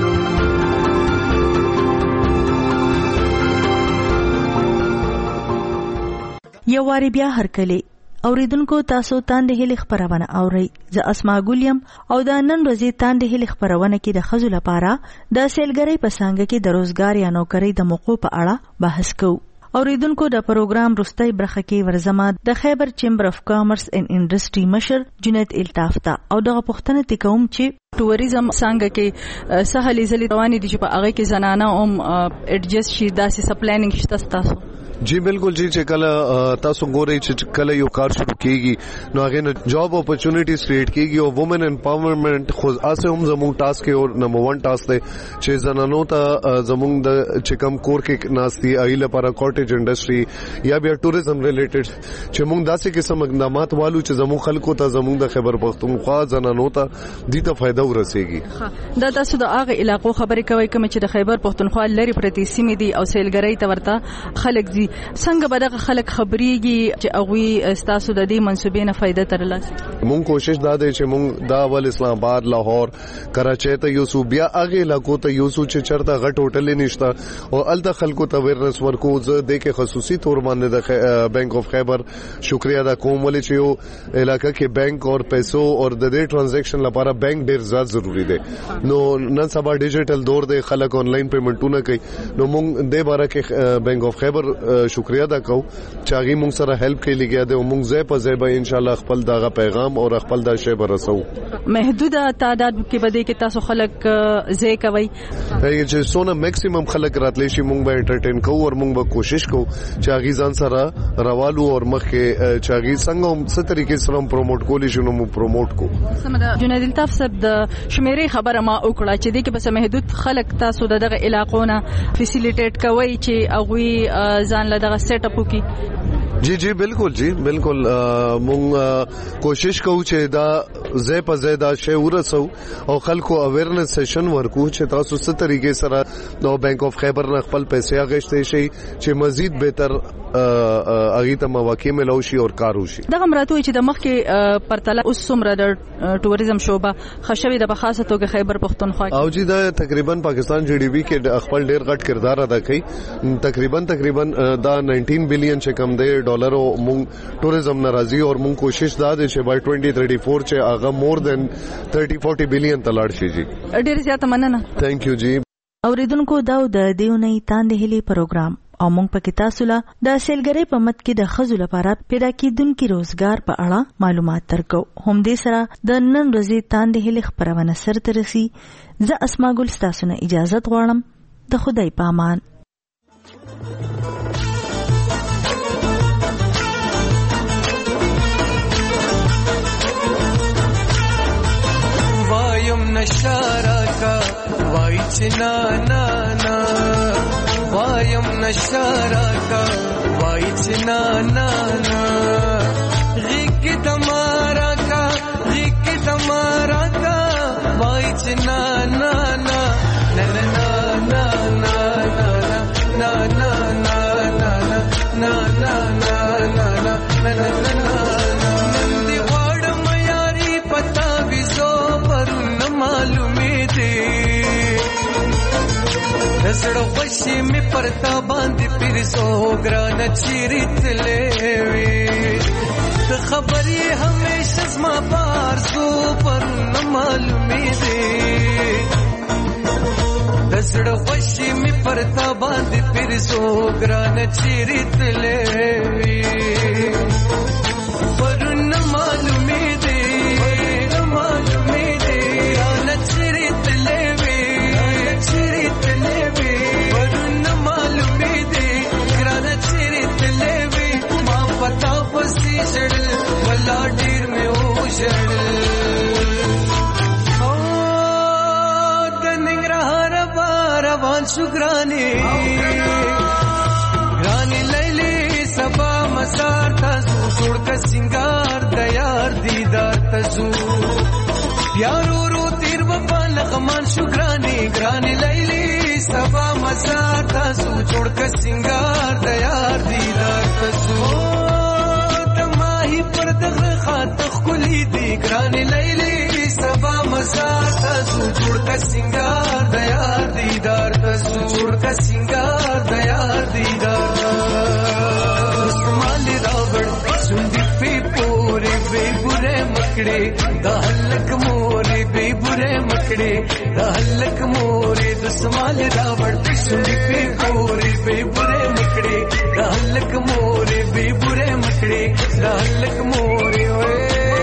Speaker 5: یو واری بیا هرکلی اوریدونکو تاسو تاند هلي خبرونه اوري ز اسما ګولیم او د نن ورځې تاند هلي خبرونه کې د خزو لپاره د سیلګری په څنګه کې د روزګار یا نوکری د موقعو په اړه بحث کوو. اوریدونکو د پروګرام رستای برخه کې ورزما د خیبر چیمبر اف کامرس اینڈ انډستری مشر جنید الطاف ته او دغه پښتنه تکوم چې ټوریزم څنګه کې سهلې زلي روانې دي چې په هغه کې زنانه هم اډجست شي داسې سپلانینګ شته تاسو.
Speaker 10: جی بالکل جی چې کله تاسو ګورئ چې کله یو کار شروع کیږي نو هغه نه جاب اپورچونټیز کریټ کیږي او وومن امپاورمنٹ خو اسه هم زموږ ټاسک او نمبر ون ټاسک دی چې زنانو ته زموږ د چکم کور کې ناشتي ایله لپاره کاټیج انډستری یا بیا ټوریزم ریلیټډ چې موږ داسې قسم اقدامات والو چې زموږ خلکو ته زموږ د خیبر پختونخوا زنانو ته دې ته فائدہ ورسیږي.
Speaker 7: دا تاسو د هغه علاقو خبرې کوي کوم چې د خیبر پختونخوا لري پرتی سیمې دي او سیلګری ته ورته خلک دي څنګه به دغه خلک خبريږي چې هغه تاسو د دې منسوبې نه فائدہ ترلاسه.
Speaker 10: مونږ کوشش دا دی چې مونږ دا ول اسلام آباد لاهور کراچي ته یو صوبیا هغه علاقو ته یو چې چرته غټ هوټل نشته او ال د خلکو ته ورنس ورکو زه د کې خصوصي تور باندې د بینک اف خیبر شکریا دا کوم ولې چې یو علاقہ کې بینک او پیسو او د دې ټرانزیکشن لپاره بینک ډیر زیات ضروری دی. نو نن سبا ډیجیټل دور دی خلک آنلاین پیمنټونه کوي نو مونږ د باره کې بینک اف خیبر شکریا ادا کو چې هغه موږ سره هیلپ کوي لګیا دی او موږ زې په زې به ان شاء الله خپل دغه پیغام او خپل د شی برسو.
Speaker 7: محدود تعداد کې بده کې تاسو خلک زې کوي
Speaker 10: چې سونه میکسیمم خلک راتلی شي موږ به انټرټین کوو او موږ به کوشش کوو چې هغه ځان سره روالو او مخه چې هغه څنګه هم څه طریقې سره پروموټ کولی شي نو موږ پروموټ کو.
Speaker 7: جنید الطاف صاحب د شمیرې خبره ما وکړه چې د کې بس محدود خلک تاسو دغه علاقونه فیسیلیټیټ کوي چې هغه ځان له دغه سیټ اپ وکړي.
Speaker 10: جی جی بالکل جی بالکل مونږ کوشش کوو چې دا زې په زې دا شی ورسو او خلکو اویرنس سیشن ورکو چې تاسو څه طریقې سره نو بینک اف خیبر نه خپل پیسې اغشتې شي چې مزید بهتر اغه ته مواقع ملو شي او کار وشي.
Speaker 7: دغه مراتو چې د مخ کې پرتله اوس څومره د ټوریزم شوبه خشوي د بخاصه توګه خیبر پختونخوا
Speaker 10: او جی دا تقریبا پاکستان جی ډی بی کې خپل ډیر غټ کردار ادا کوي. تقریبا تقریبا دا انیس بلین چې کم دی ډالر مونږ ټوریزم ناراضي او مونږ کوشش دا دي چې بای twenty thirty-four چې هغه مور دین thirty forty بلین تلاړ شي جی.
Speaker 7: ډیر زیات مننه.
Speaker 10: ثانک یو جی.
Speaker 5: اوریدونکو دا د دیونی تاندې هلي پروګرام او مونږ پکې تاسو له د سیلګری په مت کې د خزو لپاره پیدا کیدونکو روزګار په اړه معلومات درکو. هم دې سره د نن ورځې تاندې هلي خبرونه سره ترسي. زه اسماء ګل تاسو نه اجازه غواړم. د خدای په امان.
Speaker 9: وایم نشارا کا وای چنا نا نا وایم نشارا کا وای چنا نا نا غیک تمہارا کا غیک تمہارا کا وای چنا نا نا نا نا نا نا نا نا نا نا نا نا نا نا نا نا نندی واڑ میاری پتا ویزو پر نہ معلومی دے زړه خوشي می پرتا باندې پیر سو ګران چیرت لوي ته خبرې همیشه زما بار سو پر نه معلومي دي زړه خوشي می پرتا باندې پیر سو ګران چیرت لوي پر نه معلومي دي نه معلومي دي ګران چیرت لوي چیرت لوي پتا پسی شړل ولا ډیر مې او شړل او د ننګرهار باروان شګرانی ګرانی لیلی سبا مسار تاسو جوړ ک سنگار د یار دیدار تاسو پیارو رو تیر وفا لغمان شګرانی ګرانی لیلی سبا مسار تاسو جوړ ک سنگار د یار دیدار تاسو پر دغه خاطر خلی دی ګران لیلی سبا مزار تاسو جوړ کا سنگار د یار دیدار تاسو جوړ کا سنگار د یار دیدار سمال راوړ سندې په پورې به ګره مکړې د هلک مورې به ګره مکړې د هلک مورې د سمال راوړ سندې په پورې به ګره مکړې د هلک مورې به ګره مکړې د هلک مورې وې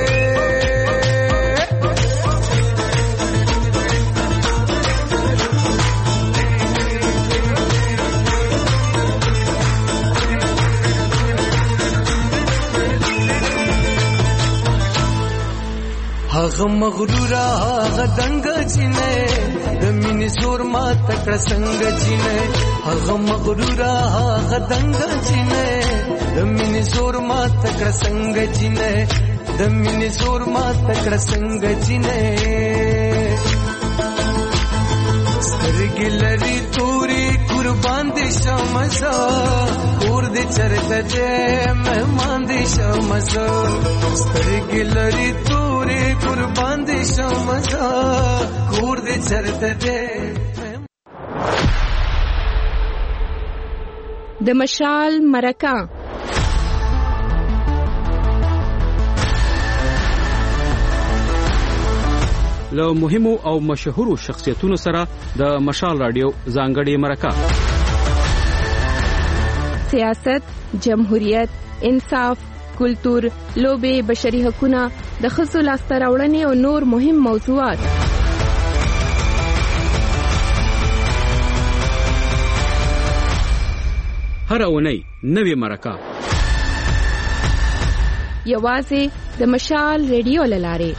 Speaker 9: هغه مغرور هغه دنګ چینه د مینې زور ما تکړه څنګه چینه هغه مغرور هغه دنګ چینه د مینې زور ما تکړه څنګه چینه د مینې زور ما تکړه څنګه چینه سترګې لري توري قربان دي شمزه کور دې چرته دې مهمان دي شمزه سترګې لري توري قربان دي شمزه کور دې چرته دې
Speaker 2: د مشال مرکه
Speaker 1: له مهمو او مشهورو شخصیتونو سره د مشال رادیو ځانګړي مرکه.
Speaker 2: سیاست، جمهوریت، انصاف، کلتور، لوبې، بشري حقوقونه، د ښځو لاسته راوړنې او نور مهم موضوعات.
Speaker 1: هر اونۍ نوې مرکه
Speaker 2: یوازې د مشال ریډیو له لارې.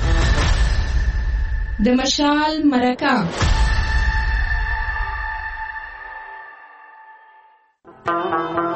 Speaker 2: د مشال مرکه